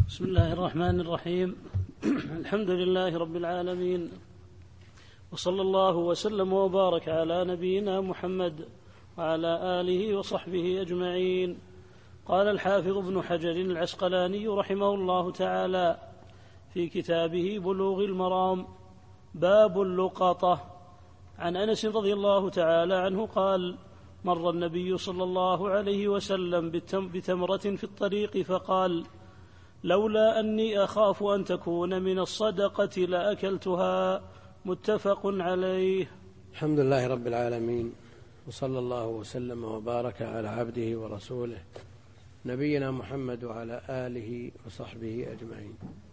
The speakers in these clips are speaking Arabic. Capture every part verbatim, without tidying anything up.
بسم الله الرحمن الرحيم. الحمد لله رب العالمين، وصلى الله وسلم وبارك على نبينا محمد وعلى آله وصحبه أجمعين. قال الحافظ ابن حجر العسقلاني رحمه الله تعالى في كتابه بلوغ المرام: باب اللقطة. عن أنس رضي الله تعالى عنه قال: مر النبي صلى الله عليه وسلم بتمرة في الطريق فقال: لولا أني أخاف أن تكون من الصدقة لأكلتها. متفق عليه. الحمد لله رب العالمين، وصلى الله وسلم وبارك على عبده ورسوله نبينا محمد وعلى آله وصحبه أجمعين.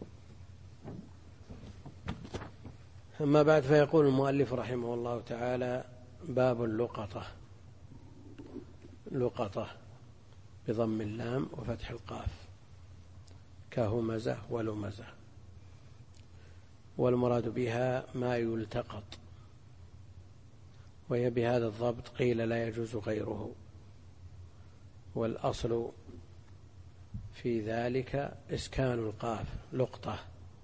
أما بعد، فيقول المؤلف رحمه الله تعالى: باب اللقطة. لقطة بضم اللام وفتح القاف، كهمزة ولمزة، والمراد بها ما يلتقط، وهي بهذا الضبط قيل لا يجوز غيره، والأصل في ذلك إسكان القاف لقطة.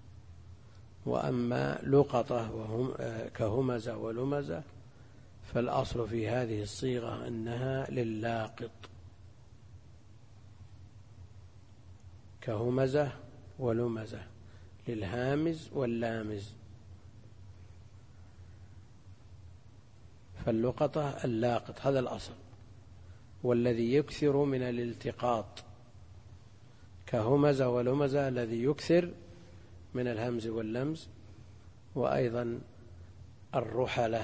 وأما لقطة وهم كهمزة ولمزة فالأصل في هذه الصيغة أنها للاقط، كهمزة ولمزة، للهامز واللامز. فاللقطة اللاقط، هذا الأصل، والذي يكثر من الالتقاط، كهمزة ولمزة الذي يكثر من الهمز واللمز. وأيضا الرحلة،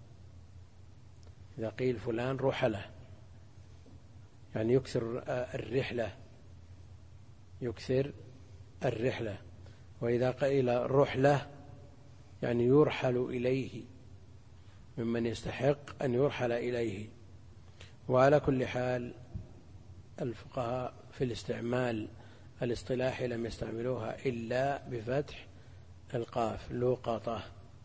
إذا قيل فلان رحلة يعني يكثر الرحلة، يكثر الرحلة. وإذا قيل رحلة يعني يرحل إليه، ممن يستحق أن يرحل إليه. وعلى كل حال الفقهاء في الاستعمال الاصطلاحي لم يستعملوها إلا بفتح القاف، لقطة،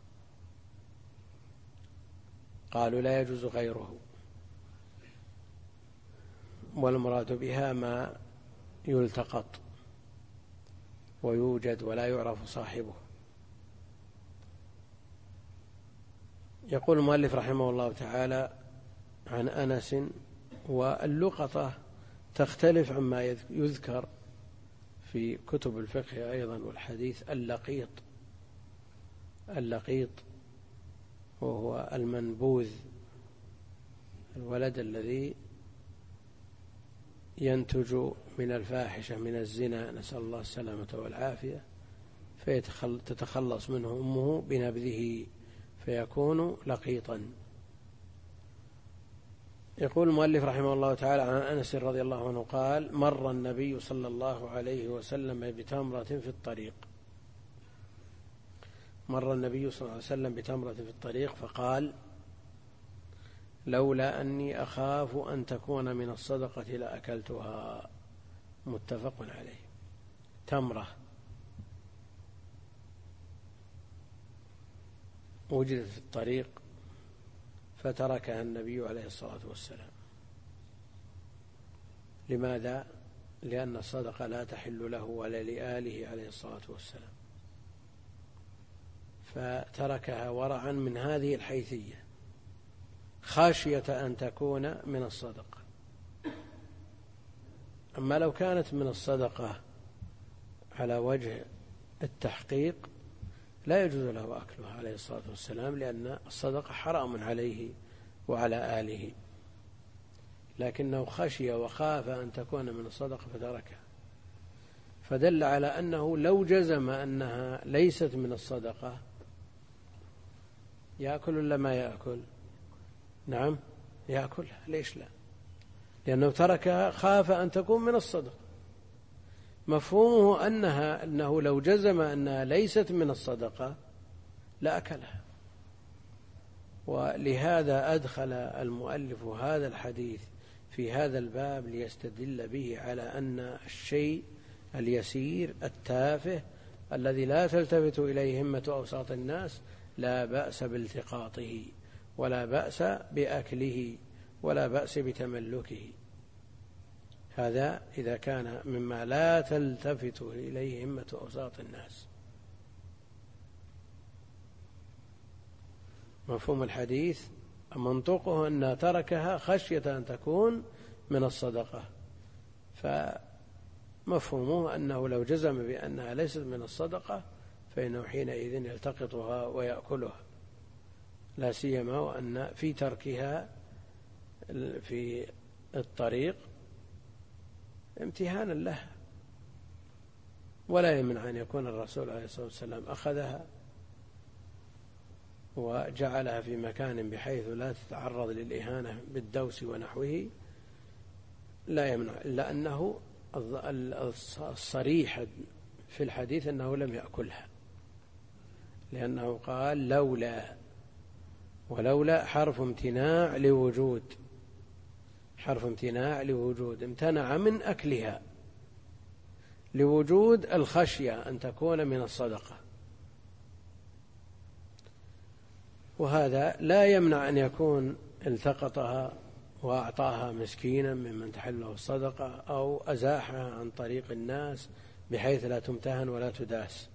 قالوا لا يجوز غيره، والمراد بها ما يلتقط ويوجد ولا يعرف صاحبه. يقول المؤلف رحمه الله تعالى عن أنس: واللقطة تختلف عما يذكر في كتب الفقه أيضا والحديث. اللقيط، اللقيط وهو المنبوذ، الولد الذي ينتج من الفاحشة من الزنا، نسأل الله السلامة والعافية، فتتخلص منه أمه بنبذه فيكون لقيطا. يقول المؤلف رحمه الله تعالى عن أنس رضي الله عنه قال: مر النبي صلى الله عليه وسلم بتمرة في الطريق. مر النبي صلى الله عليه وسلم بتمرة في الطريق فقال: لولا أني أخاف أن تكون من الصدقة لأكلتها. متفق عليه. تمرة وجدت في الطريق فتركها النبي عليه الصلاة والسلام. لماذا؟ لأن الصدقة لا تحل له ولا لآله عليه الصلاة والسلام، فتركها ورعا من هذه الحيثية، خاشية أن تكون من الصدقة. أما لو كانت من الصدقة على وجه التحقيق لا يجوز له أكلها عليه الصلاة والسلام، لأن الصدقة حرام عليه وعلى آله، لكنه خشي وخاف أن تكون من الصدقة فتركها، فدل على أنه لو جزم أنها ليست من الصدقة يأكل ولا ما يأكل؟ نعم يأكلها. ليش لا؟ لأنه تركها خاف أن تكون من الصدقة. مفهومه أنها أنه لو جزم أنها ليست من الصدقة لأكلها. ولهذا أدخل المؤلف هذا الحديث في هذا الباب ليستدل به على أن الشيء اليسير التافه الذي لا تلتفت إليه همة أوساط الناس لا بأس بالتقاطه، ولا بأس بأكله، ولا بأس بتملكه. هذا إذا كان مما لا تلتفت إليه همة أوساط الناس. مفهوم الحديث منطقه أن تركها خشية أن تكون من الصدقة، فمفهومه أنه لو جزم بأنها ليست من الصدقة فإنه حينئذ يلتقطها ويأكلها، لا سيما وأن في تركها في الطريق امتهانا لها، ولا يمنع أن يكون الرسول عليه الصلاة والسلام أخذها وجعلها في مكان بحيث لا تتعرض للإهانة بالدوس ونحوه، لا يمنع، إلا أنه الصريح في الحديث أنه لم يأكلها، لأنه قال لولا، ولولا حرف امتناع لوجود، حرف امتناع لوجود، امتنع من أكلها لوجود الخشية أن تكون من الصدقة، وهذا لا يمنع أن يكون التقطها وأعطاها مسكينا ممن تحله الصدقة أو أزاحها عن طريق الناس بحيث لا تمتهن ولا تداس.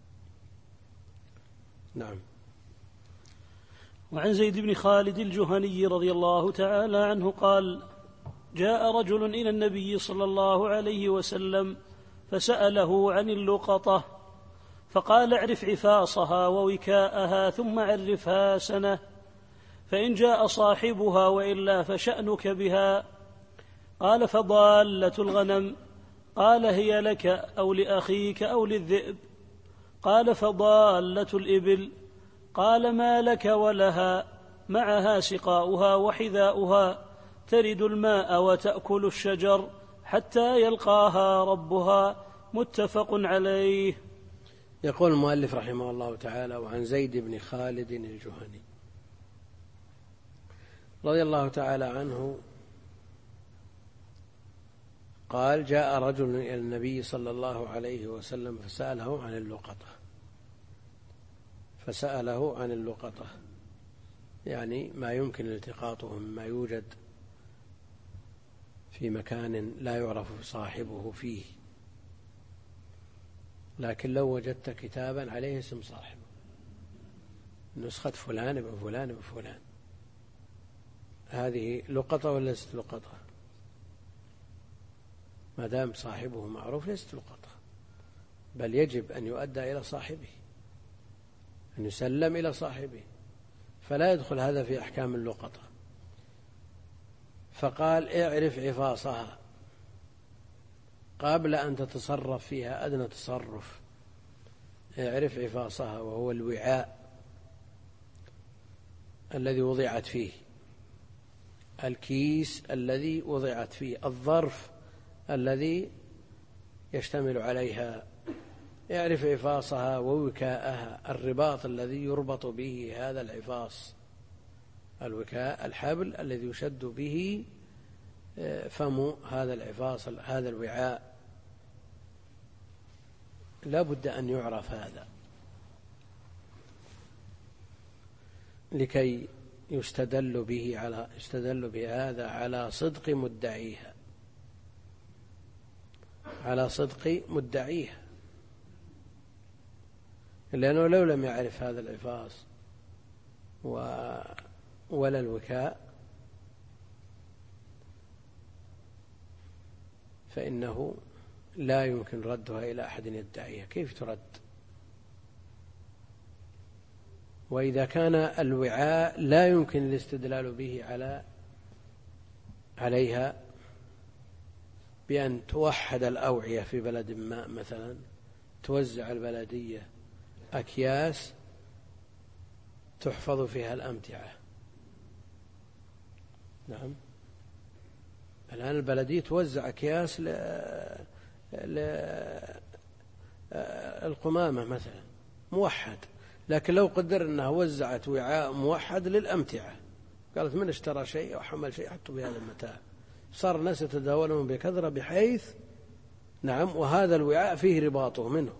نعم. وعن زيد بن خالد الجهني رضي الله تعالى عنه قال: جاء رجل إلى النبي صلى الله عليه وسلم فسأله عن اللقطة، فقال: اعرف عفاصها ووكاءها ثم عرفها سنة، فإن جاء صاحبها وإلا فشأنك بها. قال: فضالة الغنم؟ قال: هي لك أو لأخيك أو للذئب. قال: فضالة الإبل؟ قال: ما لك ولها، معها سقاؤها وحذاؤها، ترد الماء وتأكل الشجر حتى يلقاها ربها. متفق عليه. يقول المؤلف رحمه الله تعالى: وعن زيد بن خالد الجهني رضي الله تعالى عنه قال: جاء رجل إلى النبي صلى الله عليه وسلم فسأله عن اللقطة، فسأله عن اللقطة يعني ما يمكن التقاطه مما يوجد في مكان لا يعرف صاحبه فيه، لكن لو وجدت كتابا عليه اسم صاحبه، نسخة فلان ابن فلان ابن فلان، هذه لقطة ولا ليست لقطة؟ ما دام صاحبه معروف ليست لقطة، بل يجب أن يؤدى إلى صاحبه، أن يسلم إلى صاحبه، فلا يدخل هذا في أحكام اللقطة. فقال: اعرف عفاصها قبل أن تتصرف فيها أدنى تصرف. اعرف عفاصها، وهو الوعاء الذي وضعت فيه، الكيس الذي وضعت فيه، الظرف الذي يشتمل عليها. اعرف عفاصها ووكاءها، الرباط الذي يربط به هذا العفاص. الوكاء الحبل الذي يشد به فم هذا العفاص، هذا الوعاء، لا بد أن يعرف هذا لكي يستدل به على يستدل بهذا على صدق مدعيها، على صدق مدعيها، لأنه لو لم يعرف هذا العفاص ولا الوكاء فإنه لا يمكن ردها إلى أحد يدعيها. كيف ترد؟ وإذا كان الوعاء لا يمكن الاستدلال به على عليها بأن توحد الأوعية في بلد ما، مثلا توزع البلدية أكياس تحفظ فيها الأمتعة. نعم، الآن البلدية توزع أكياس للقمامة مثلا موحد، لكن لو قدر أنها وزعت وعاء موحد للأمتعة، قالت من اشترى شيء أو حمل شيء حطوا بهذا المتاع، صار الناس يتداولون بكثرة بحيث نعم، وهذا الوعاء فيه رباطه منه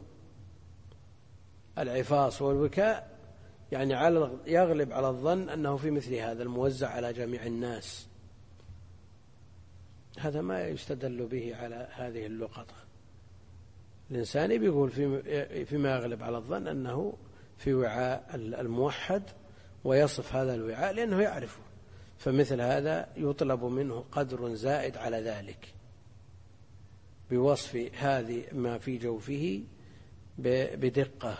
العفاص والوكاء، يعني على يغلب على الظن أنه في مثل هذا الموزع على جميع الناس. هذا ما يستدل به على هذه اللقطة. الإنسان بيقول فيما يغلب على الظن أنه في وعاء الموحد ويصف هذا الوعاء لأنه يعرفه، فمثل هذا يطلب منه قدر زائد على ذلك بوصف هذه ما في جوفه بدقة.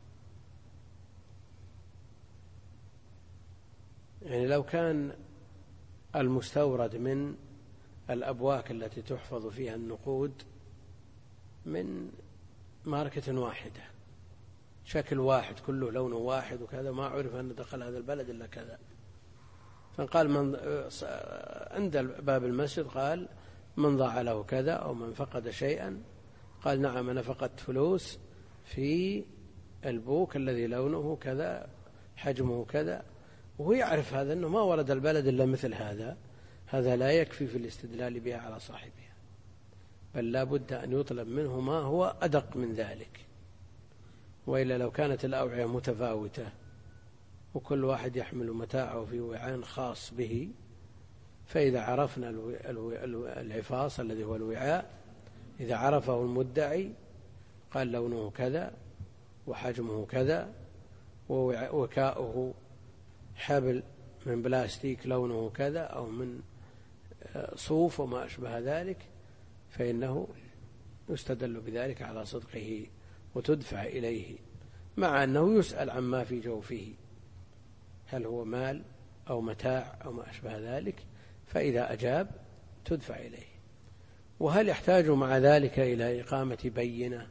يعني لو كان المستورد من الأبواك التي تحفظ فيها النقود من ماركة واحدة، شكل واحد، كله لونه واحد وكذا، ما عرف أن دخل هذا البلد إلا كذا، فقال من عند باب المسجد قال من ضاع له كذا أو من فقد شيئا، قال نعم أنا فقدت فلوس في البوك الذي لونه كذا حجمه كذا، وهو يعرف هذا أنه ما ورد البلد إلا مثل هذا، هذا لا يكفي في الاستدلال بها على صاحبها، بل لا بد أن يطلب منه ما هو أدق من ذلك. وإلا لو كانت الأوعية متفاوتة وكل واحد يحمل متاعه في وعاء خاص به، فإذا عرفنا العفاص الذي هو الوعاء، إذا عرفه المدعي قال لونه كذا وحجمه كذا ووكاؤه حبل من بلاستيك لونه كذا أو من صوف وما أشبه ذلك، فإنه يستدل بذلك على صدقه وتدفع إليه، مع أنه يسأل عما في جوفه هل هو مال أو متاع أو ما أشبه ذلك، فإذا أجاب تدفع إليه. وهل يحتاج مع ذلك إلى إقامة بينة،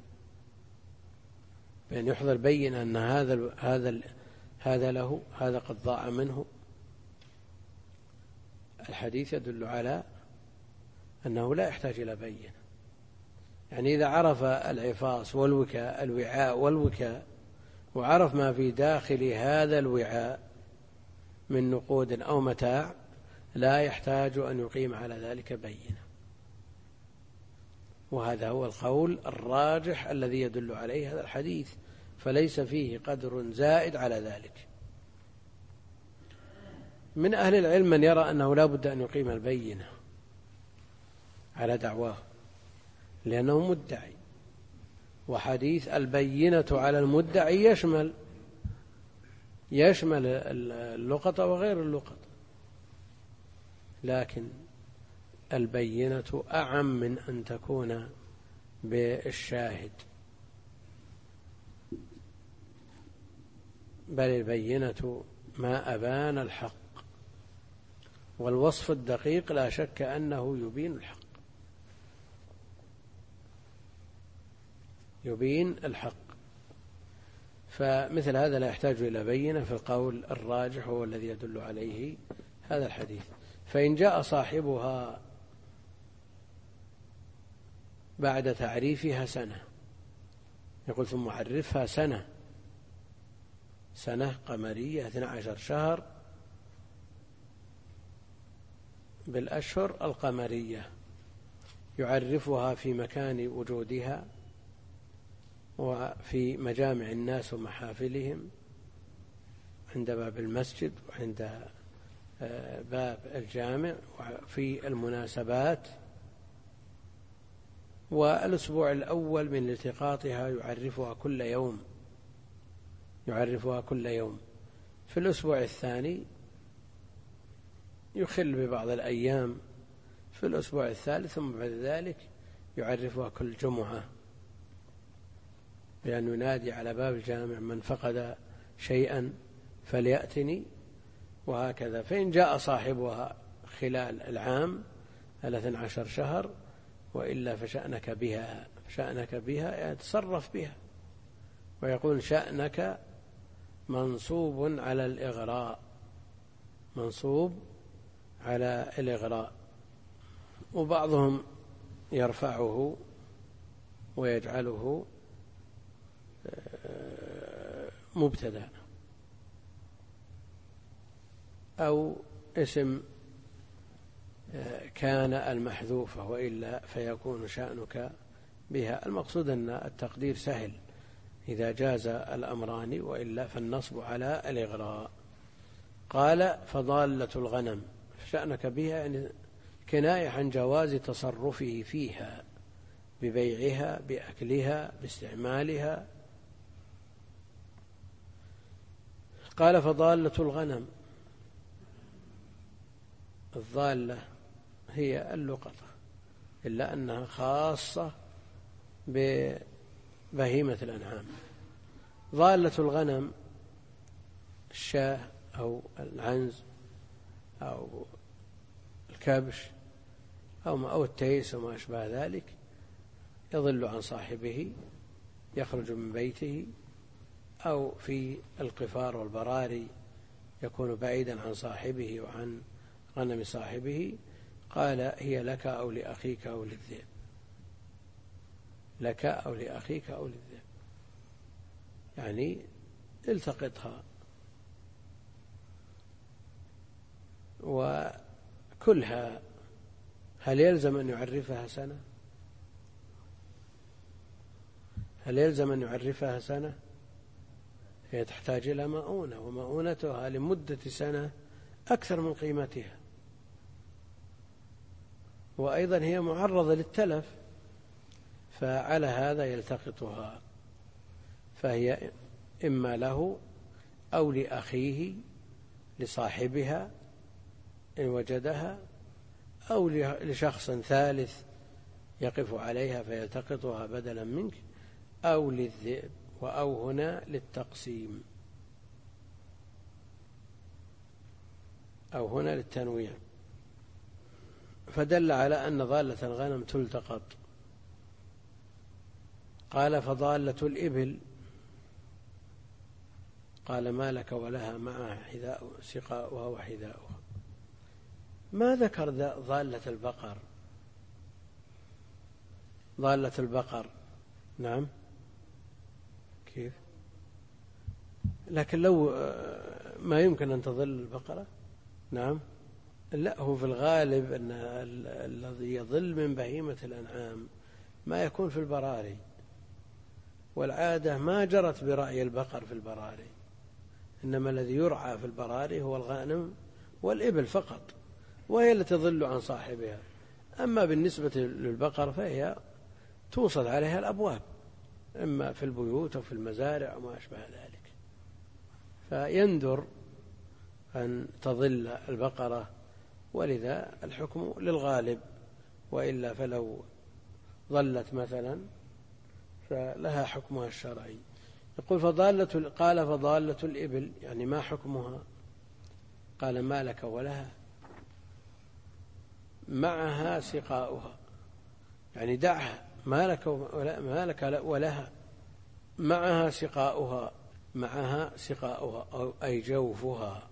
بأن يحضر بينة أن هذا هذا هذا له، هذا قد ضاع منه؟ الحديث يدل على أنه لا يحتاج إلى بينة. يعني إذا عرف العفاص والوكاء الوعاء والوكاء وعرف ما في داخل هذا الوعاء من نقود أو متاع، لا يحتاج أن يقيم على ذلك بينة. وهذا هو القول الراجح الذي يدل عليه هذا الحديث، فليس فيه قدر زائد على ذلك. من أهل العلم من يرى أنه لا بد أن يقيم البينة على دعواه لأنه مدعي، وحديث البينة على المدعي يشمل يشمل اللقطة وغير اللقطة، لكن البينة أعم من أن تكون بالشاهد، بل البينة ما أبان الحق، والوصف الدقيق لا شك أنه يبين الحق يبين الحق فمثل هذا لا يحتاج إلى بينة في القول الراجح هو الذي يدل عليه هذا الحديث. فإن جاء صاحبها بعد تعريفها سنة، يقول ثم عرفها سنة سنة قمرية اثنى عشر شهر بالأشهر القمرية، يعرفها في مكان وجودها وفي مجامع الناس ومحافلهم، عند باب المسجد وعند باب الجامع وفي المناسبات، والأسبوع الأول من التقاطها يعرفها كل يوم يعرفها كل يوم في الأسبوع الثاني يخل ببعض الأيام في الأسبوع الثالث، ثم بعد ذلك يعرفها كل جمعة، بأن ينادي على باب الجامع من فقد شيئا فليأتني، وهكذا. فإن جاء صاحبها خلال العام الاثنى عشر شهر وإلا فشأنك بها شأنك بها يعني تصرف بها، ويقول شأنك منصوب على الإغراء منصوب على الإغراء وبعضهم يرفعه ويجعله مبتدأ أو اسم كان المحذوفة، وإلا فيكون شأنك بها. المقصود أن التقدير سهل إذا جاز الأمران، وإلا فالنصب على الإغراء. قال فضالة الغنم، شأنك بها يعني كناية عن جواز تصرفه فيها ببيعها بأكلها باستعمالها. قال فضالة الغنم، الضالة هي اللقطة إلا أنها خاصة ببهيمة الأنعام. ضالة الغنم الشاة أو العنز أو الكبش أو التيس وما أشبه ذلك، يضل عن صاحبه، يخرج من بيته، أو في القفار والبراري يكون بعيدا عن صاحبه وعن غنم صاحبه. قال هي لك أو لأخيك أو للذئب، لك أو لأخيك أو للذئب، يعني التقطها. وكلها هل يلزم أن يعرفها سنة؟ هل يلزم أن يعرفها سنة؟ هي تحتاج إلى مؤونة، ومؤونتها لمدة سنة أكثر من قيمتها، وأيضا هي معرضة للتلف، فعلى هذا يلتقطها. فهي إما له أو لأخيه لصاحبها إن وجدها، أو لشخص ثالث يقف عليها فيلتقطها بدلا منك، أو للذئب. وأو هنا للتقسيم، أو هنا للتنويع، فدل على أن ضالة الغنم تلتقط. قال فضالة الإبل، قال ما لك ولها معها حذاء سقاؤها وحذاؤها. ما ذكر ضالة البقر؟ ضالة البقر نعم كيف؟ لكن لو ما يمكن أن تضل البقرة نعم لا، هو في الغالب أن الذي يضل من بهيمة الأنعام ما يكون في البراري، والعادة ما جرت برعي البقر في البراري، إنما الذي يرعى في البراري هو الغنم والإبل فقط، وهي التي تضل عن صاحبها. أما بالنسبة للبقر فهي توصل عليها الأبواب، إما في البيوت أو في المزارع وما أشبه ذلك، فيندر أن تضل البقرة، ولذا الحكم للغالب، وإلا فلو ضلت مثلا فلها حكمها الشرعي. يقول فضالة، قال فضالة الإبل يعني ما حكمها؟ قال ما لك ولها معها سقاؤها، يعني دعها، ما لك ما لك ولها معها سقاؤها، معها سقاؤها أو أي جوفها،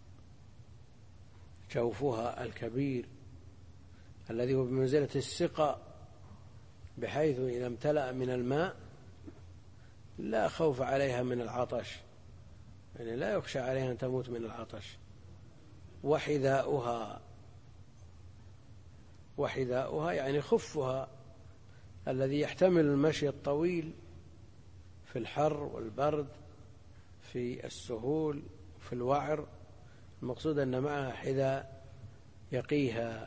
جوفها الكبير الذي هو بمنزلة السقاء، بحيث إذا امتلأ من الماء لا خوف عليها من العطش، يعني لا يخشى عليها أن تموت من العطش. وحذاؤها، وحذاؤها يعني خفها الذي يحتمل المشي الطويل في الحر والبرد، في السهول في الوعر. المقصود أن معها حذاء يقيها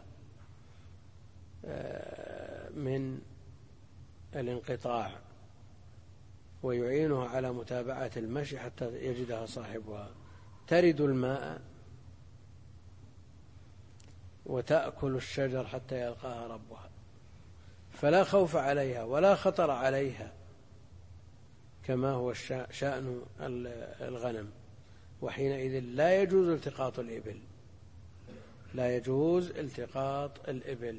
من الانقطاع ويعينها على متابعة المشي حتى يجدها صاحبها. ترد الماء وتأكل الشجر حتى يلقاها ربها، فلا خوف عليها ولا خطر عليها كما هو شأن الغنم. وحينئذ لا يجوز التقاط الإبل، لا يجوز التقاط الإبل.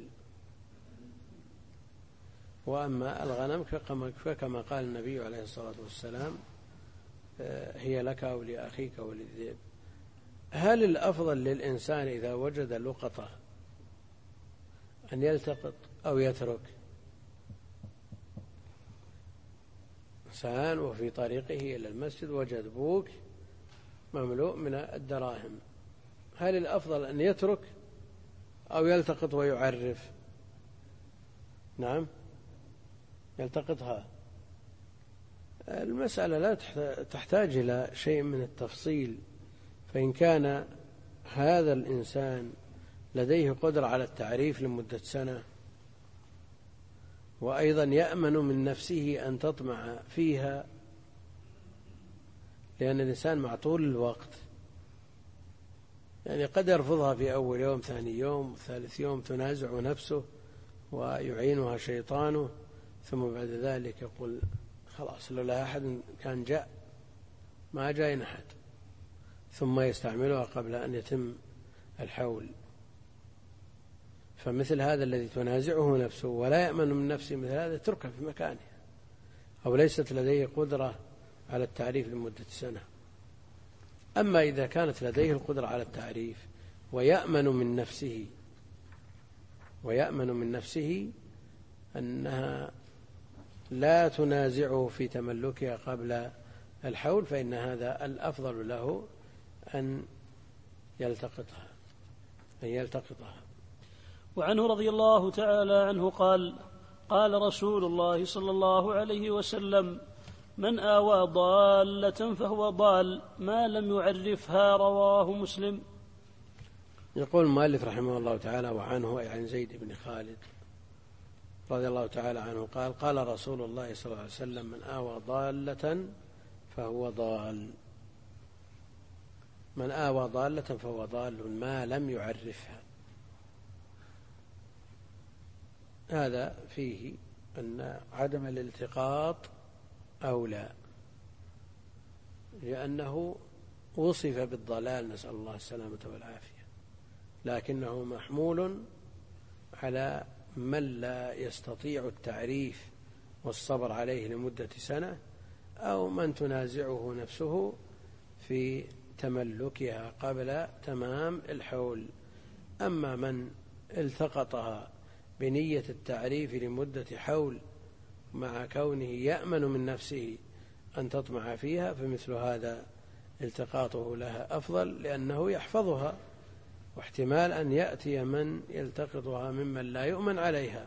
وأما الغنم فكما قال النبي عليه الصلاة والسلام هي لك أو لأخيك أو للذئب. هل الأفضل للإنسان إذا وجد لقطة أن يلتقط أو يترك؟ إنسان وفي طريقه إلى المسجد وجد بوك مملوء من الدراهم، هل الأفضل أن يترك أو يلتقط ويعرف؟ نعم يلتقطها. المسألة لا تحتاج إلى شيء من التفصيل، فإن كان هذا الإنسان لديه قدرة على التعريف لمدة سنة، وأيضا يأمن من نفسه أن تطمع فيها، لأن الإنسان مع طول الوقت يعني قد يرفضها في أول يوم، ثاني يوم، ثالث يوم تنازع نفسه ويعينها شيطانه، ثم بعد ذلك يقول خلاص لولا أحد كان جاء، ما جاء أحد، ثم يستعملها قبل أن يتم الحول. فمثل هذا الذي تنازعه نفسه ولا يأمن من نفسه مثل هذا تركه في مكانه، أو ليست لديه قدرة على التعريف لمدة سنة. أما إذا كانت لديه القدرة على التعريف ويأمن من نفسه ويأمن من نفسه أنها لا تنازعه في تملكها قبل الحول، فإن هذا الأفضل له أن يلتقطها أن يلتقطها. وعنه رضي الله تعالى عنه قال: قال رسول الله صلى الله عليه وسلم: من آوى ضالة فهو ضال ما لم يعرفها. رواه مسلم. يقول المؤلف رحمه الله تعالى: وعنه أي عن زيد بن خالد رضي الله تعالى عنه قال: قال رسول الله صلى الله عليه وسلم: من آوى ضالة فهو ضال من آوى ضالة فهو ضال ما لم يعرفها. هذا فيه أن عدم الالتقاط أولى، لأنه وصف بالضلال، نسأل الله السلامة والعافية، لكنه محمول على من لا يستطيع التعريف والصبر عليه لمدة سنة، أو من تنازعه نفسه في تملكها قبل تمام الحول. أما من التقطها بنية التعريف لمدة حول مع كونه يأمن من نفسه أن تطمع فيها، فمثل هذا التقاطه لها أفضل، لأنه يحفظها، واحتمال أن يأتي من يلتقطها ممن لا يؤمن عليها.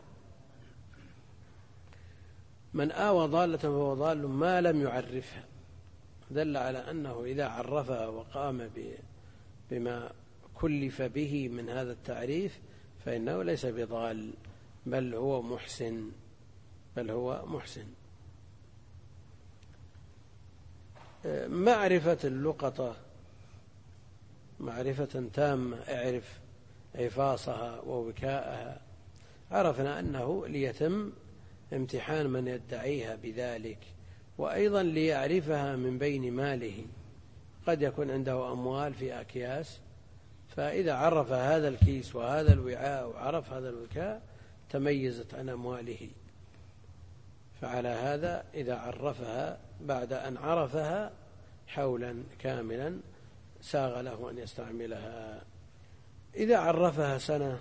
من آوى ضالة فهو ضال ما لم يعرفها، دل على أنه إذا عرفها وقام بما كلف به من هذا التعريف فإنه ليس بضال، بل هو محسن بل هو محسن. معرفة اللقطة معرفة تامة، اعرف عفاصها ووكاءها. عرفنا أنه ليتم امتحان من يدعيها بذلك، وأيضا ليعرفها من بين ماله، قد يكون عنده أموال في أكياس، فإذا عرف هذا الكيس وهذا الوعاء وعرف هذا الوكاء تميزت عن أمواله. فعلى هذا إذا عرفها بعد أن عرفها حولا كاملا ساغ له أن يستعملها. إذا عرفها سنة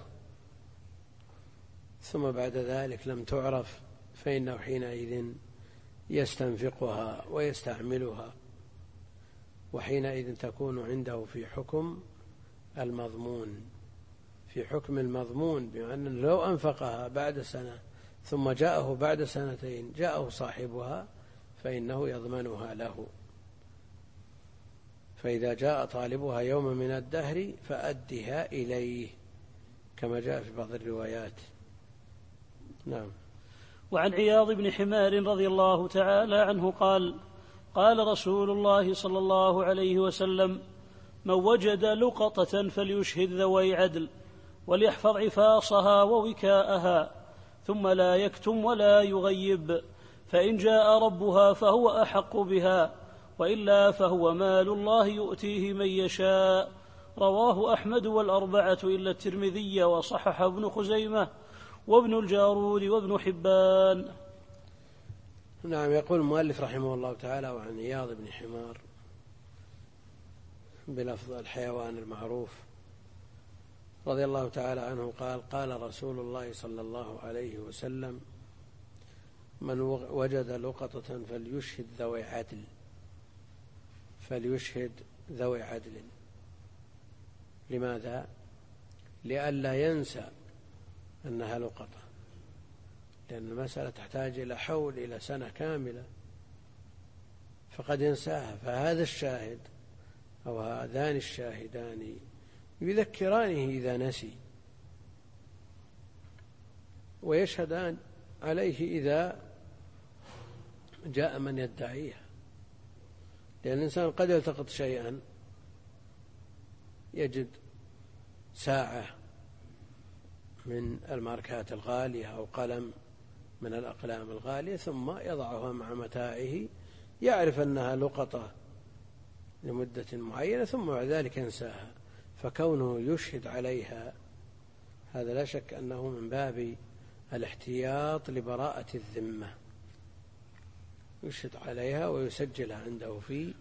ثم بعد ذلك لم تعرف فإنه حينئذ يستنفقها ويستعملها، وحينئذ تكون عنده في حكم المضمون في حكم المضمون بمعنى أنه لو أنفقها بعد سنة ثم جاءه بعد سنتين جاءه صاحبها فإنه يضمنها له. فإذا جاء طالبها يوم من الدهر فأدها إليه، كما جاء في بعض الروايات. نعم. وعن عياض بن حمار رضي الله تعالى عنه قال: قال رسول الله صلى الله عليه وسلم: من وجد لقطة فليشهد ذوي عدل وليحفظ عفاصها ووكاءها، ثم لا يكتم ولا يغيب، فإن جاء ربها فهو أحق بها، وإلا فهو مال الله يؤتيه من يشاء. رواه أحمد والأربعة إلا الترمذي، وصحح ابن خزيمة وابن الجارود وابن حبان. نعم. يقول المؤلف رحمه الله تعالى: وعن عياض بن حمار بلفظ الحيوان المعروف رضي الله تعالى عنه قال: قال رسول الله صلى الله عليه وسلم: من وجد لقطة فليشهد ذوي عدل فليشهد ذوي عدل. لماذا؟ لئلا ينسى أنها لقطة، لأن المسألة تحتاج إلى حول إلى سنة كاملة، فقد ينساها. فهذا الشاهد أو هذان الشاهدان يذكرانه إذا نسي، ويشهدان عليه إذا جاء من يدعيها، لأن الإنسان قد يلتقط شيئا، يجد ساعة من الماركات الغالية أو قلم من الأقلام الغالية ثم يضعها مع متاعه، يعرف أنها لقطة لمدة معينة ثم بعد ذلك ينساها، فكونه يشهد عليها هذا لا شك أنه من باب الاحتياط لبراءة الذمة، يشهد عليها ويسجلها عنده في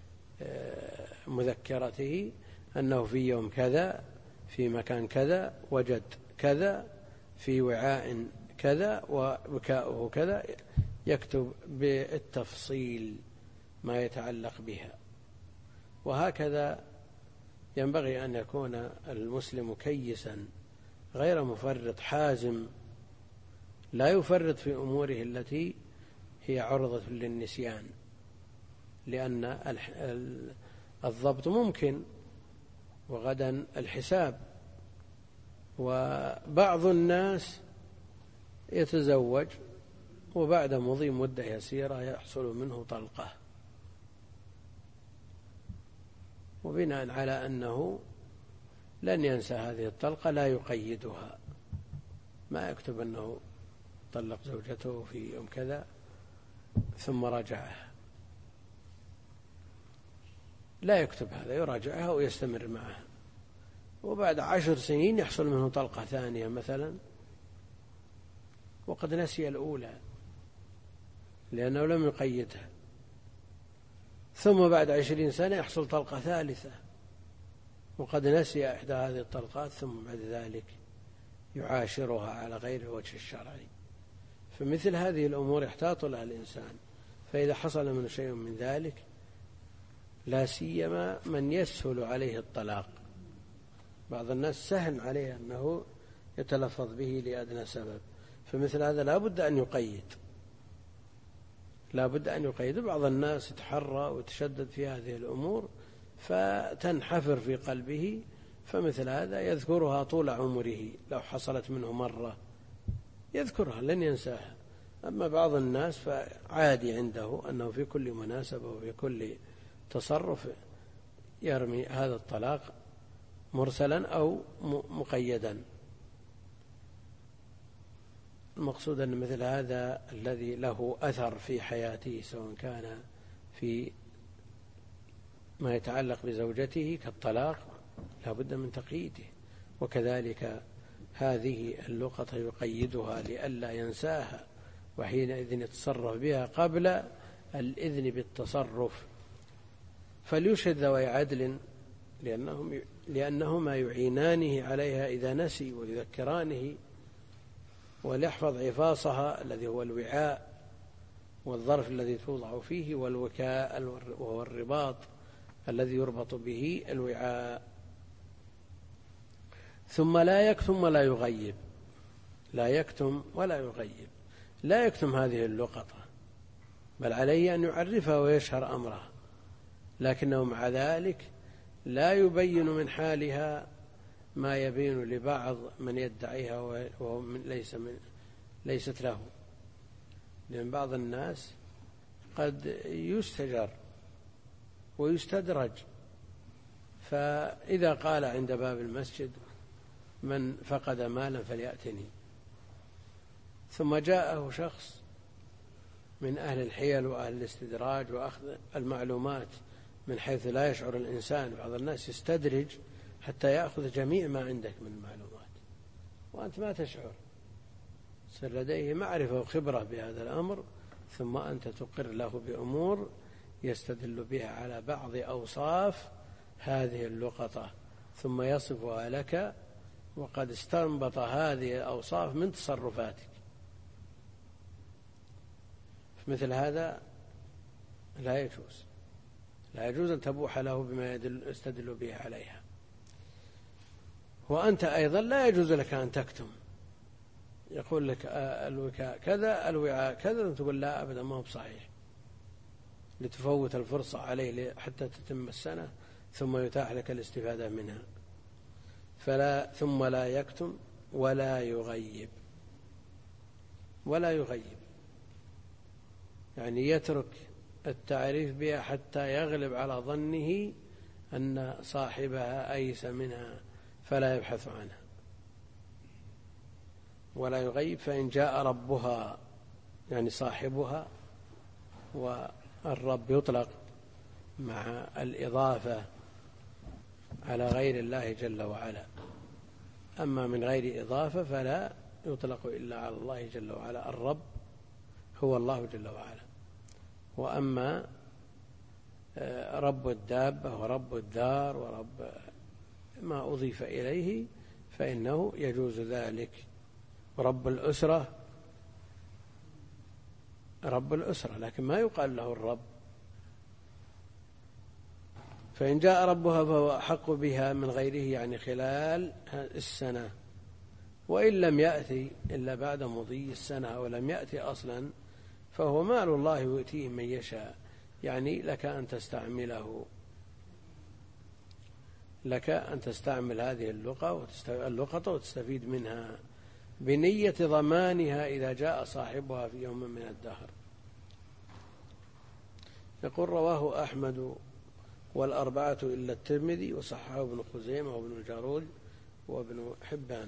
مذكرته أنه في يوم كذا في مكان كذا وجد كذا في وعاء كذا ووكاؤه كذا، يكتب بالتفصيل ما يتعلق بها. وهكذا ينبغي أن يكون المسلم كيسا غير مفرط حازم، لا يفرط في أموره التي هي عرضة للنسيان، لأن الضبط ممكن وغدا الحساب. وبعض الناس يتزوج وبعد مضي مدة يسيرة يحصل منه طلقة، وبناء على أنه لن ينسى هذه الطلقة لا يقيدها، ما يكتب أنه طلق زوجته في يوم كذا ثم راجعها، لا يكتب هذا، يراجعها ويستمر معها، وبعد عشر سنين يحصل منه طلقة ثانية مثلا وقد نسي الأولى لأنه لم يقيدها، ثم بعد عشرين سنة يحصل طلقة ثالثة وقد نسي إحدى هذه الطلقات، ثم بعد ذلك يعاشرها على غير الوجه الشرعي. فمثل هذه الأمور يحتاط لها الإنسان، فإذا حصل من شيء من ذلك، لا سيما من يسهل عليه الطلاق، بعض الناس سهل عليه أنه يتلفظ به لأدنى سبب، فمثل هذا لا بد أن يقيد، لا بد أن يقيد. بعض الناس يتحرى ويتشدد في هذه الأمور فتنحفر في قلبه، فمثل هذا يذكرها طول عمره، لو حصلت منه مرة يذكرها لن ينساها. أما بعض الناس فعادي عنده أنه في كل مناسبة وفي كل تصرف يرمي هذا الطلاق مرسلا أو مقيدا. المقصود أن مثل هذا الذي له أثر في حياته سواء كان في ما يتعلق بزوجته كالطلاق لا بد من تقييده، وكذلك هذه اللقطة يقيدها لئلا ينساها، وحينئذ يتصرف بها قبل الإذن بالتصرف. فليشهد ذوي عدل لأنهم لأنهما يعينانه عليها إذا نسي ويذكرانه، وليحفظ عفاصها الذي هو الوعاء والظرف الذي توضع فيه، والوكاء وهو الرباط الذي يربط به الوعاء. ثم لا يكتم ولا يغيب، لا يكتم ولا يغيب، لا يكتم هذه اللقطة، بل عليه أن يعرفها ويشهر أمرها، لكنه مع ذلك لا يبين من حالها ما يبين لبعض من يدعيها وهو ليس من ليست له، لأن بعض الناس قد يستجر ويستدرج، فإذا قال عند باب المسجد من فقد مالا فليأتني، ثم جاءه شخص من أهل الحيل وأهل الاستدراج وأخذ المعلومات من حيث لا يشعر الإنسان، بعض الناس يستدرج حتى يأخذ جميع ما عندك من المعلومات وأنت ما تشعر، صار لديه معرفة وخبرة بهذا الأمر، ثم أنت تقر له بأمور يستدل بها على بعض أوصاف هذه اللقطة، ثم يصفها لك وقد استنبط هذه الأوصاف من تصرفاتك. مثل هذا لا يجوز، لا يجوز أن تبوح له بما يستدل به عليها. وأنت أيضا لا يجوز لك أن تكتم، يقول لك الوكاء كذا الوعاء كذا، تقول لا أبدا ما هو بصحيح، لتفوت الفرصة عليه حتى تتم السنة ثم يتاح لك الاستفادة منها. فلا ثم لا يكتم ولا يغيب، ولا يغيب، يعني يترك التعريف بها حتى يغلب على ظنه أن صاحبها أيس منها فلا يبحث عنها، ولا يغيب. فإن جاء ربها يعني صاحبها، والرب يطلق مع الإضافة على غير الله جل وعلا، أما من غير إضافة فلا يطلق إلا على الله جل وعلا. الرب هو الله جل وعلا، وأما رب الدابة ورب الدار ورب ما أضيف إليه فإنه يجوز ذلك. ورب الأسرة رب الأسرة، لكن ما يقال له الرب. فإن جاء ربها فهو أحق بها من غيره، يعني خلال السنة، وإن لم يأتي إلا بعد مضي السنة أو لم يأتي أصلا فهو مال الله يؤتيه من يشاء. يعني لك أن تستعمله، لك أن تستعمل هذه اللقطة وتستفيد منها بنية ضمانها إذا جاء صاحبها في يوم من الدهر. يقول رواه أحمد والأربعة إلا الترمذي وصححه ابن خزيمة وابن الجارود وابن حبان.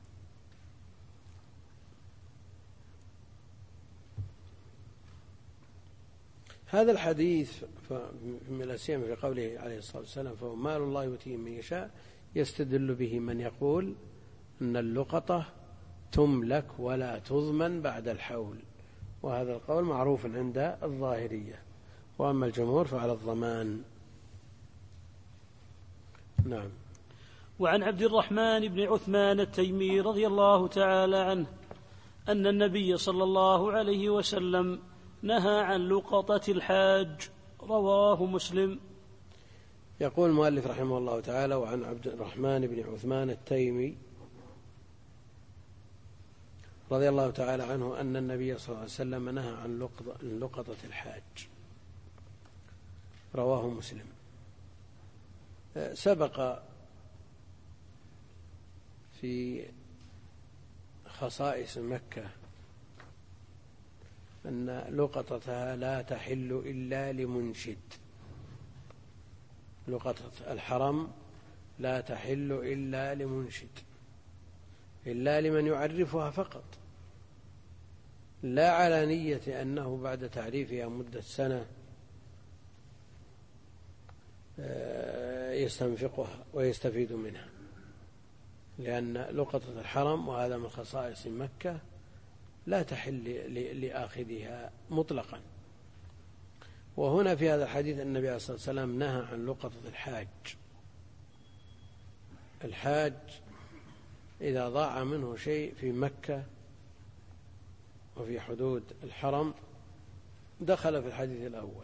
هذا الحديث من الأسيام في قوله عليه الصلاة والسلام فهو مال الله يؤتيه من يشاء، يستدل به من يقول أن اللقطة تملك ولا تضمن بعد الحول، وهذا القول معروف عند الظاهرية، وأما الجمهور فعلى الضمان. نعم. وعن عبد الرحمن بن عثمان التيمي رضي الله تعالى عنه أن النبي صلى الله عليه وسلم نهى عن لقطة الحاج، رواه مسلم. يقول المؤلف رحمه الله تعالى: وعن عبد الرحمن بن عثمان التيمي رضي الله تعالى عنه أن النبي صلى الله عليه وسلم نهى عن لقطة الحاج، رواه مسلم. سبق في خصائص مكة أن لقطتها لا تحل إلا لمنشد، لقطة الحرم لا تحل إلا لمنشد، إلا لمن يعرفها فقط، لا على نية أنه بعد تعريفها مدة سنة يستنفقها ويستفيد منها، لأن لقطة الحرم وهذا من خصائص مكة لا تحل لآخذها مطلقا. وهنا في هذا الحديث النبي عليه الصلاة والسلام نهى عن لقطة الحاج. الحاج إذا ضاع منه شيء في مكة وفي حدود الحرم دخل في الحديث الأول،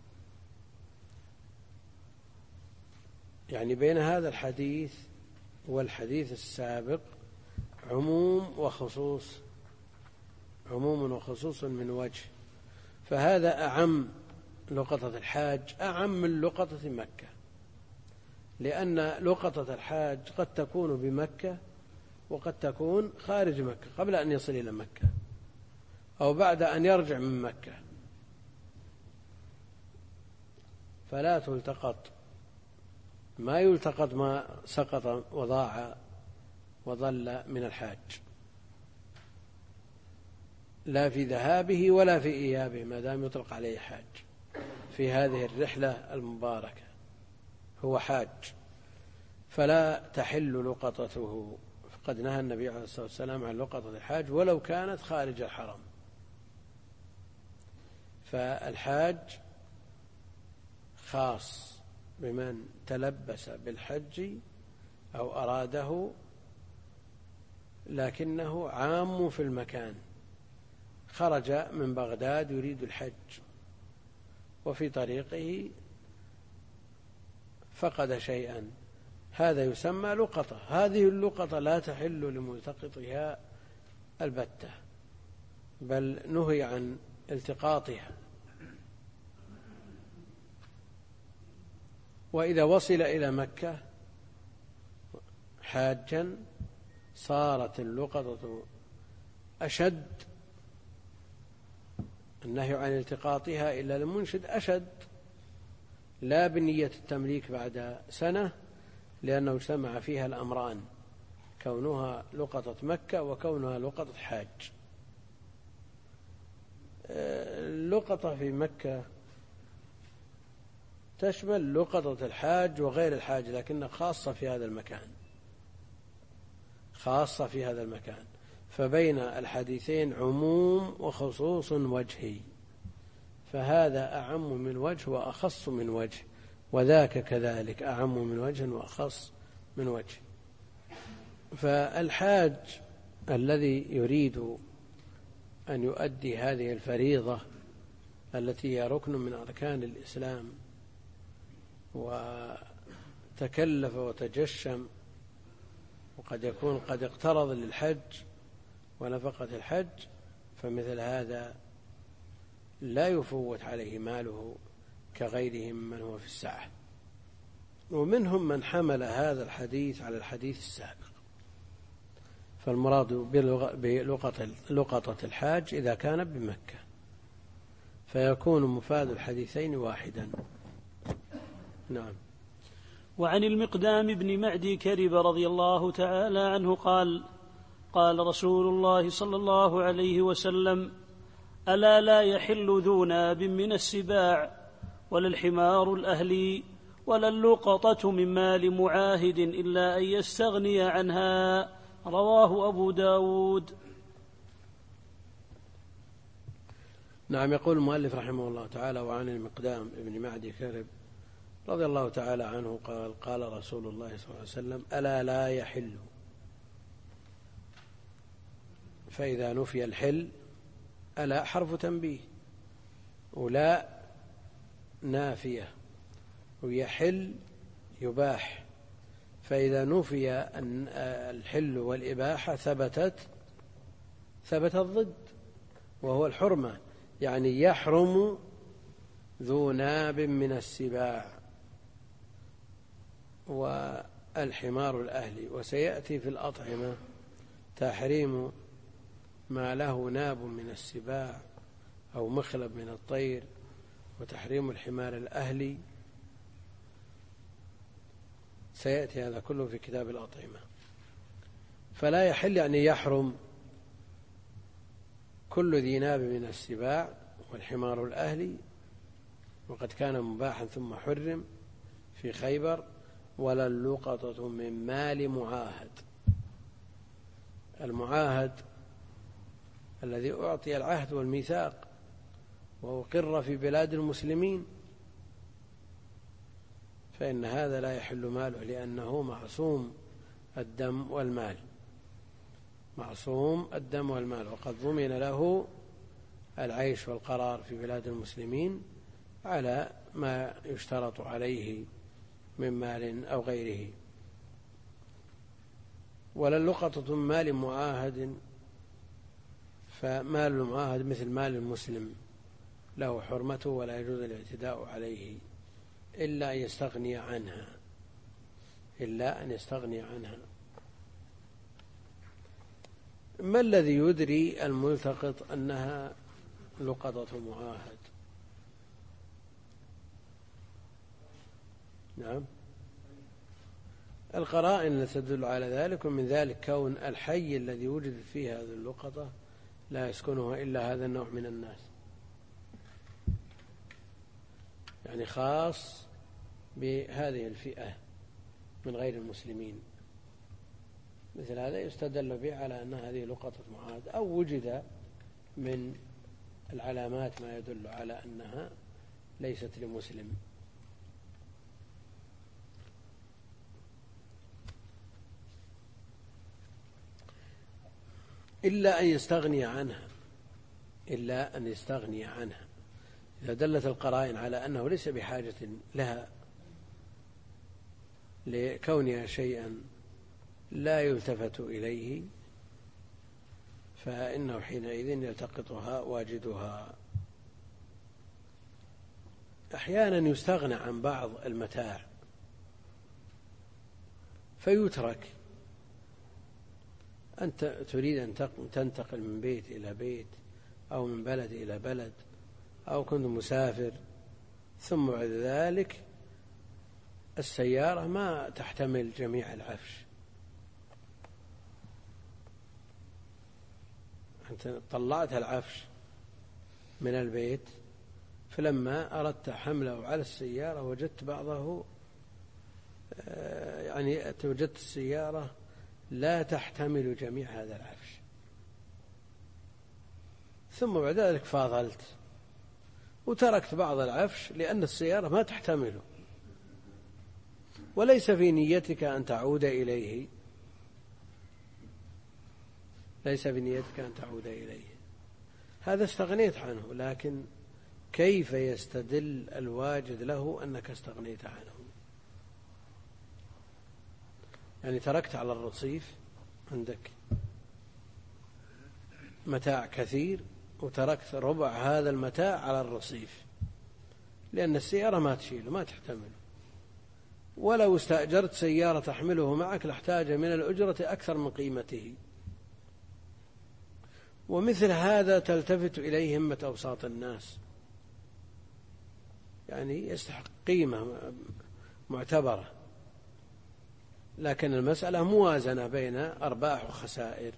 يعني بين هذا الحديث والحديث السابق عموم وخصوص، عموم وخصوص من وجه، فهذا أعم، لقطة الحاج أعم من لقطة مكة، لأن لقطة الحاج قد تكون بمكة وقد تكون خارج مكة قبل أن يصل إلى مكة أو بعد أن يرجع من مكة، فلا تلتقط، ما يلتقط ما سقط وضاع وضل من الحاج، لا في ذهابه ولا في إيابه، ما دام يطلق عليه حاج في هذه الرحلة المباركة هو حاج، فلا تحل لقطته. فقد نهى النبي عليه الصلاة والسلام عن لقطة الحاج ولو كانت خارج الحرم. فالحاج خاص بمن تلبس بالحج أو أراده، لكنه عام في المكان، خرج من بغداد يريد الحج وفي طريقه فقد شيئا، هذا يسمى لقطة. هذه اللقطة لا تحل لملتقطها البتة، بل نهي عن التقاطها. وإذا وصل إلى مكة حاجا صارت اللقطة أشد النهي عن التقاطها إلا للمنشد أشد، لا بنية التمليك بعد سنة، لأنه اجتمع فيها الأمران، كونها لقطة مكة وكونها لقطة حاج. اللقطة في مكة تشمل لقطة الحاج وغير الحاج، لكنها خاصة في هذا المكان، خاصة في هذا المكان. فبين الحديثين عموم وخصوص وجهي، فهذا أعم من وجه وأخص من وجه، وذاك كذلك أعم من وجه وأخص من وجه. فالحاج الذي يريد أن يؤدي هذه الفريضة التي هي ركن من أركان الإسلام، وتكلف وتجشم، وقد يكون قد اقترض للحج ونفقة الحج، فمثل هذا لا يفوت عليه ماله كغيره ممن هو في السعة. ومنهم من حمل هذا الحديث على الحديث السابق، فالمراد بلقطة الحاج إذا كان بمكة، فيكون مفاد الحديثين واحدا. نعم. وعن المقدام بن معدي كرب رضي الله تعالى عنه قال: قال رسول الله صلى الله عليه وسلم: ألا لا يحل ذو ناب من السباع، ولا الحمار الأهلي، ولا اللقطة من مال معاهد، إلا أن يستغني عنها. رواه أبو داود. نعم. يقول المؤلف رحمه الله تعالى: وعن المقدام ابن معدي كرب رضي الله تعالى عنه قال: قال رسول الله صلى الله عليه وسلم: ألا لا يحل. فإذا نفي الحل، ألا حرف تنبيه، ولا نافية، ويحل يباح. فإذا نفي الحل والإباحة ثبتت ثبت الضد، وهو الحرمة، يعني يحرم ذو ناب من السباع والحمار الأهلي. وسيأتي في الأطعمة تحريم ما له ناب من السباع أو مخلب من الطير، وتحريم الحمار الأهلي، سيأتي هذا كله في كتاب الأطعمة. فلا يحل يعني يحرم كل ذي ناب من السباع والحمار الأهلي، وقد كان مباحا ثم حرم في خيبر. ولا اللقطة من مال معاهد. المعاهد الذي أعطي العهد والميثاق وأقر في بلاد المسلمين، فإن هذا لا يحل ماله، لأنه معصوم الدم والمال، معصوم الدم والمال، وقد ضمن له العيش والقرار في بلاد المسلمين على ما يشترط عليه من مال أو غيره. ولا اللقطة من مال معاهد، فمال المعاهد مثل مال المسلم له حرمته، ولا يجوز الاعتداء عليه إلا أن يستغني عنها إلا أن يستغني عنها. ما الذي يدري الملتقط أنها لقطة معاهد؟ نعم، القرائن التي تدل على ذلك، ومن ذلك كون الحي الذي وجدت فيه هذه اللقطة لا يسكنها إلا هذا النوع من الناس، يعني خاص بهذه الفئة من غير المسلمين. مثل هذا يستدل به على أن هذه لقطة معاهد، أو وجد من العلامات ما يدل على أنها ليست لمسلم. إلا أن يستغني عنها إلا أن يستغني عنها إذا دلت القرائن على أنه ليس بحاجة لها لكونها شيئا لا يلتفت إليه، فإنه حينئذ يلتقطها واجدها. أحيانا يستغنى عن بعض المتاع فيترك. أنت تريد أن تنتقل من بيت إلى بيت أو من بلد إلى بلد، أو كنت مسافر، ثم بعد ذلك السيارة ما تحتمل جميع العفش، أنت طلعت العفش من البيت، فلما أردت حمله على السيارة وجدت بعضه، يعني وجدت السيارة لا تحتمل جميع هذا العفش، ثم بعد ذلك فاضلت وتركت بعض العفش لأن السيارة ما تحتمله، وليس في نيتك أن تعود إليه، ليس في نيتك أن تعود إليه، هذا استغنيت عنه. لكن كيف يستدل الواجد له أنك استغنيت عنه؟ يعني تركت على الرصيف، عندك متاع كثير وتركت ربع هذا المتاع على الرصيف لأن السيارة ما تشيله، ما تحتمله، ولو استأجرت سيارة تحمله معك لاحتاج من الأجرة أكثر من قيمته. ومثل هذا تلتفت إليه همة أوساط الناس، يعني يستحق قيمة معتبرة، لكن المسألة موازنة بين أرباح وخسائر.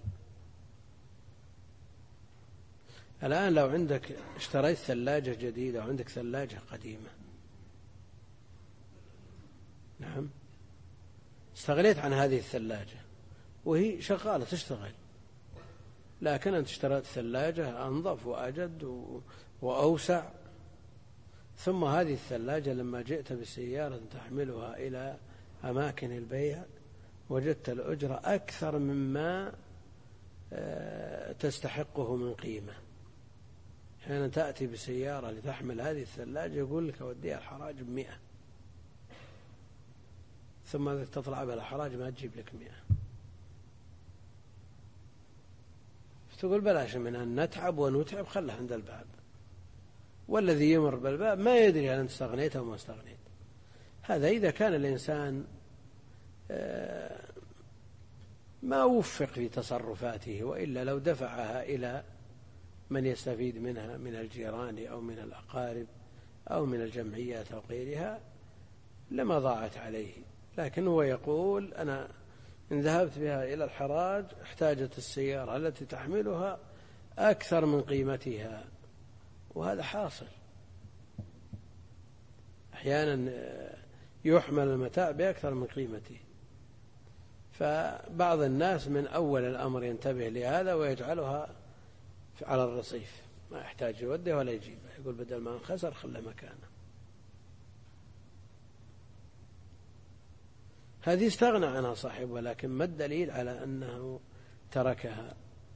الآن لو عندك اشتريت ثلاجة جديدة وعندك ثلاجة قديمة، نعم، استغنيت عن هذه الثلاجة وهي شغالة تشتغل، لكن أنت اشتريت ثلاجة أنظف وأجد وأوسع، ثم هذه الثلاجة لما جئت بالسيارة تحملها إلى أماكن البيع وجدت الأجرة أكثر مما تستحقه من قيمة. حين تأتي بسيارة لتحمل هذه الثلاجة يقول لك أوديها الحراج بمئة، ثم تطلع بها الحراج ما تجيب لك مئة، فتقول بلاش من أن نتعب ونتعب، خله عند الباب، والذي يمر بالباب ما يدري هل أنت استغنيت أو ما استغنيت. هذا إذا كان الإنسان ما وفق في تصرفاته، وإلا لو دفعها إلى من يستفيد منها من الجيران أو من الأقارب أو من الجمعيات أو غيرها لما ضاعت عليه. لكن هو يقول أنا إن ذهبت بها إلى الحراج احتاجت السيارة التي تحملها أكثر من قيمتها، وهذا حاصل. أحيانا يحمل المتاع بأكثر من قيمته، فبعض الناس من أول الأمر ينتبه لهذا ويجعلها على الرصيف، ما يحتاج يوده ولا يجيبه، يقول بدل ما انخسر خلى مكانه. هذه استغنى عنها صاحبها، لكن ما الدليل على أنه تركها؟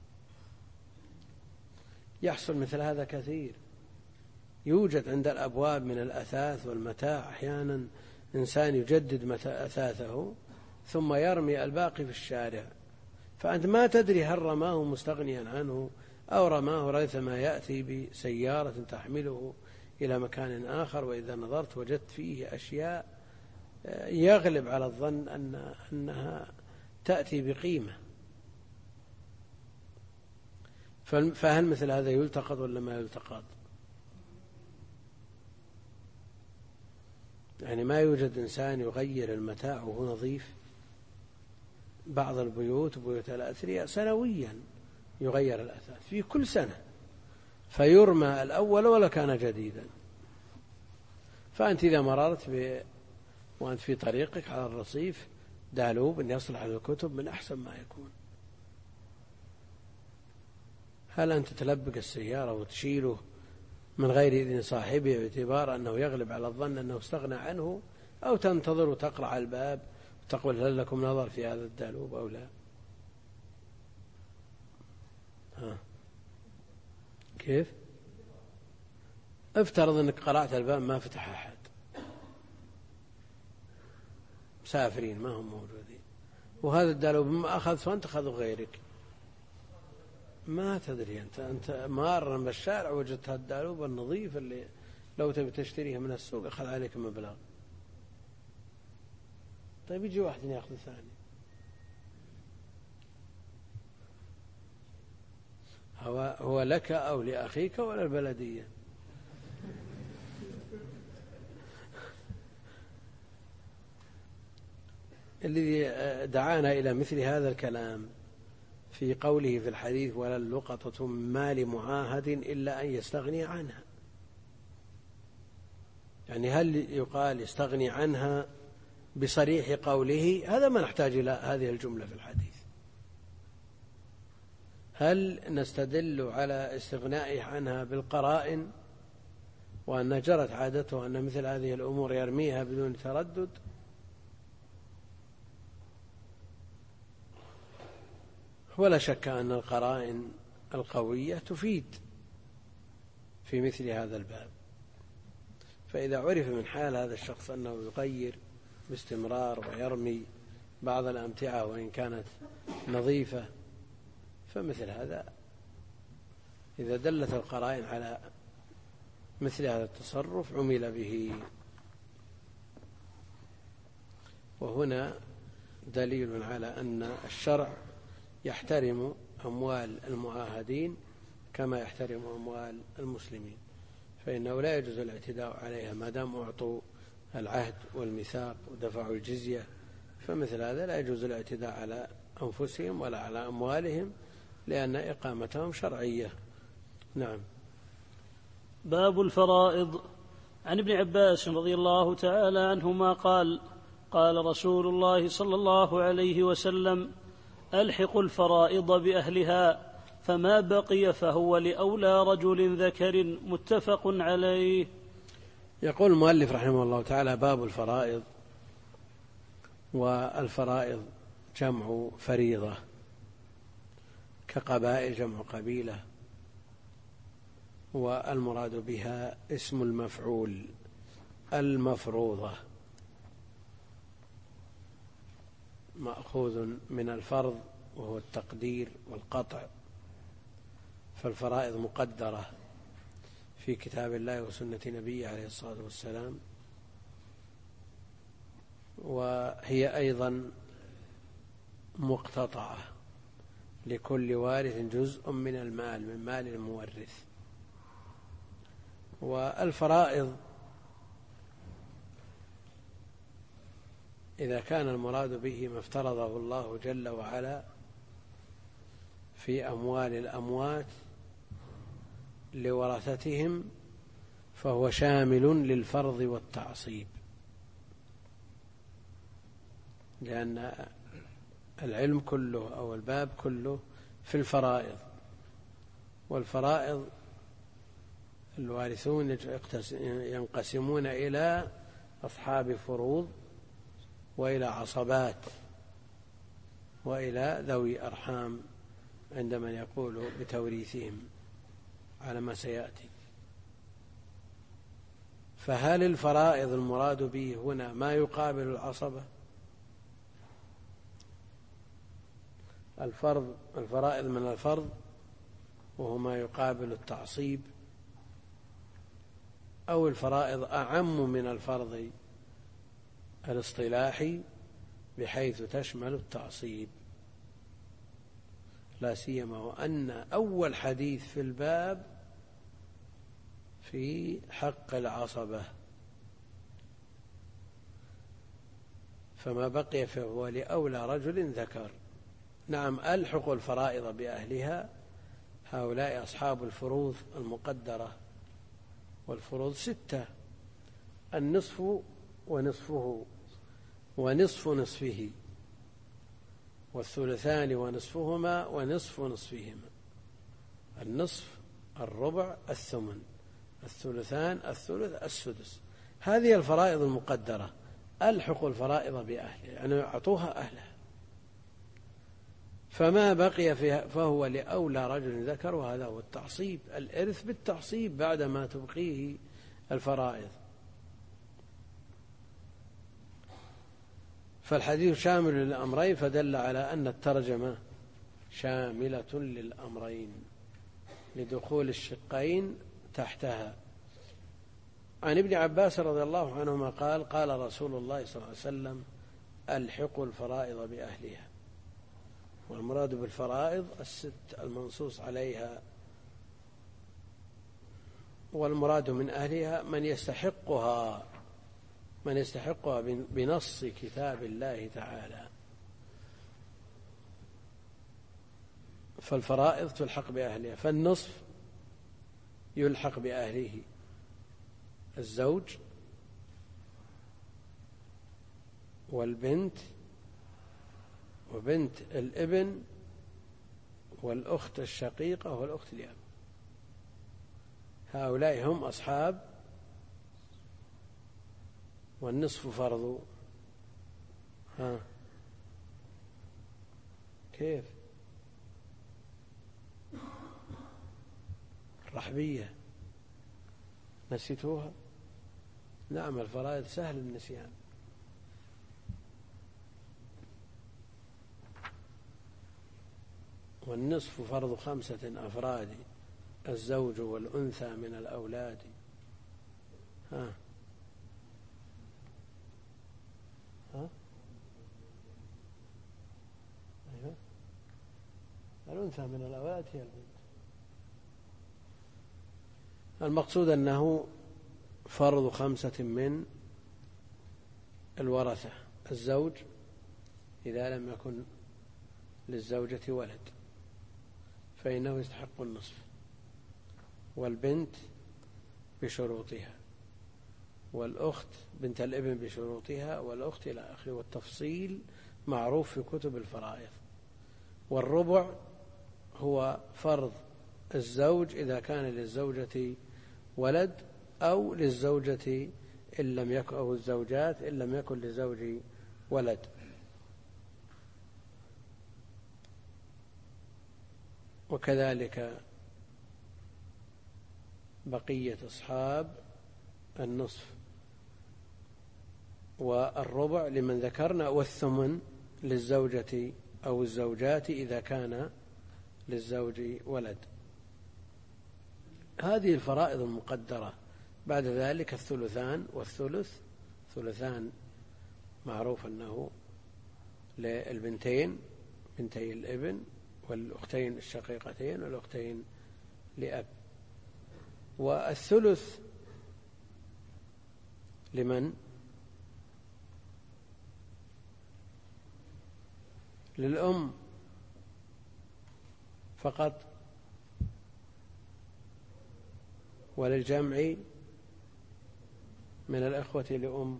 يحصل مثل هذا كثير، يوجد عند الأبواب من الأثاث والمتاع أحيانا إنسان يجدد أثاثه ثم يرمي الباقي في الشارع، فأنت ما تدري هل رماه مستغنيا عنه أو رماه ريثما يأتي بسيارة تحمله إلى مكان آخر، وإذا نظرت وجدت فيه أشياء يغلب على الظن أن أنها تأتي بقيمة. فهل مثل هذا يلتقط ولا ما يلتقط؟ يعني ما يوجد إنسان يغير المتاع وهو نظيف. بعض البيوت بيوت الأثرياء سنويا يغير الأثاث في كل سنة، فيرمى الأول ولا كان جديدا. فأنت إذا مررت ب... وأنت في طريقك على الرصيف دالوب أن يصلح على الكتب من أحسن ما يكون، هل أنت تلبق السيارة وتشيله من غير إذن صاحبه باعتبار أنه يغلب على الظن أنه استغنى عنه، أو تنتظر وتقرع الباب وتقول هل لكم نظر في هذا الدالوب أو لا؟ ها. كيف؟ افترض أنك قرعت الباب ما فتح أحد، مسافرين ما هم موجودين، وهذا الدالوب ما أخذ وأنت أخذ غيرك، ما تدري أنت أنت مارا بالشارع وجدت هذا الدالوب النظيف اللي لو تبي تشتريه من السوق أخذ عليك مبلغ، طيب يجي واحد يأخذ ثاني. هو هو لك أو لأخيك ولا البلدية؟ الذي دعانا إلى مثل هذا الكلام في قوله في الحديث: ولا اللقطة من مال معاهد إلا أن يستغني عنها. يعني هل يقال يستغني عنها بصريح قوله؟ هذا ما نحتاج إلى هذه الجملة في الحديث. هل نستدل على استغنائه عنها بالقرائن وأن جرت عادته أن مثل هذه الأمور يرميها بدون تردد؟ ولا شك أن القرائن القوية تفيد في مثل هذا الباب. فإذا عرف من حال هذا الشخص أنه يغير باستمرار ويرمي بعض الأمتعة وإن كانت نظيفة، فمثل هذا إذا دلت القرائن على مثل هذا التصرف عمل به. وهنا دليل على أن الشرع يحترم أموال المعاهدين كما يحترم أموال المسلمين، فإنه لا يجوز الاعتداء عليها ما دام أعطوا العهد والميثاق ودفعوا الجزية، فمثل هذا لا يجوز الاعتداء على أنفسهم ولا على أموالهم لأن إقامتهم شرعية. نعم. باب الفرائض. عن ابن عباس رضي الله تعالى عنهما قال: قال رسول الله صلى الله عليه وسلم: ألحقوا الفرائض بأهلها، فما بقي فهو لأولى رجل ذكر. متفق عليه. يقول المؤلف رحمه الله تعالى: باب الفرائض. والفرائض جمع فريضة، كقبائل جمع قبيلة، والمراد بها اسم المفعول المفروضة، مأخوذ من الفرض وهو التقدير والقطع. فالفرائض مقدرة في كتاب الله وسنة نبيه عليه الصلاة والسلام، وهي أيضا مقتطعة لكل وارث جزء من المال من مال المورث. والفرائض إذا كان المراد به ما افترضه الله جل وعلا في أموال الأموات لورثتهم فهو شامل للفرض والتعصيب، لأن العلم كله أو الباب كله في الفرائض. والفرائض الوارثون ينقسمون إلى أصحاب فروض وإلى عصبات وإلى ذوي أرحام عندما يقول بتوريثهم على ما سيأتي. فهل الفرائض المراد به هنا ما يقابل العصبة؟ الفرض الفرائض من الفرض وهو ما يقابل التعصيب، أو الفرائض أعم من الفرض الاصطلاحي بحيث تشمل التعصيب، لا سيما وأن أول حديث في الباب في حق العصبة، فما بقي فهو لأولى رجل ذكر. نعم، ألحق الفرائض بأهلها، هؤلاء أصحاب الفروض المقدرة، والفروض ستة: النصف ونصفه ونصف نصفه، والثلثان ونصفهما ونصف نصفهما. النصف الربع الثمن، الثلثان الثلث السدس. هذه الفرائض المقدرة. ألحق الفرائض بأهلها يعني أعطوها أهلها، فما بقي فيها فهو لأولى رجل ذكر، وهذا هو التعصيب، الإرث بالتعصيب بعدما تبقيه الفرائض. فالحديث شامل للأمرين، فدل على أن الترجمة شاملة للأمرين لدخول الشقين تحتها. عن ابن عباس رضي الله عنهما قال: قال رسول الله صلى الله عليه وسلم: ألحقوا الفرائض بأهلها. والمراد بالفرائض الست المنصوص عليها، والمراد من أهلها من يستحقها من يستحقها بنص كتاب الله تعالى. فالفرائض تلحق بأهلها، فالنصف يلحق بأهله الزوج والبنت وبنت الابن والأخت الشقيقة والأخت الأب، هؤلاء هم أصحاب، والنصف فرض. ها كيف الرحبية نسيتوها؟ نعم الفرائض سهل النسيان. والنصف فرض خمسة أفراد الزوج والأنثى من الأولاد. ها ها أيوة. الأنثى من الأولاد هي البنت. المقصود أنه فرض خمسة من الورثة الزوج إذا لم يكن للزوجة ولد فإنه يستحق النصف، والبنت بشروطها، والأخت بنت الابن بشروطها، والأخت إلى آخره، والتفصيل معروف في كتب الفرائض. والربع هو فرض الزوج إذا كان للزوجة ولد أو للزوجة إن لم يكن، أو الزوجات إن لم يكن للزوج ولد. وكذلك بقية أصحاب النصف والربع لمن ذكرنا، والثمن للزوجة أو الزوجات إذا كان للزوج ولد. هذه الفرائض المقدرة. بعد ذلك الثلثان والثلث، ثلثان معروف أنه للبنتين بنتي الابن والأختين الشقيقتين والأختين لأب. والثلث لمن؟ للأم فقط، وللجمع من الأخوة لأم.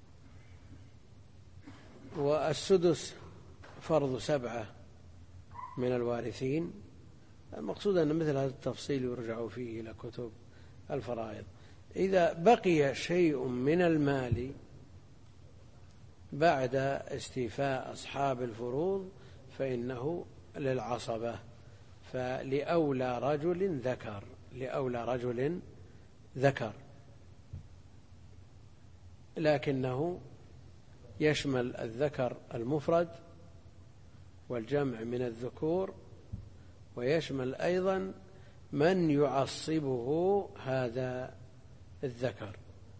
والسدس فرض سبعة من الوارثين. المقصود أن مثل هذا التفصيل يرجع فيه إلى كتب الفرائض. إذا بقي شيء من المال بعد استيفاء أصحاب الفروض فإنه للعصبة، فلأولى رجل ذكر، لأولى رجل ذكر، لكنه يشمل الذكر المفرد والجمع من الذكور، ويشمل أيضا من يعصبه هذا الذكر.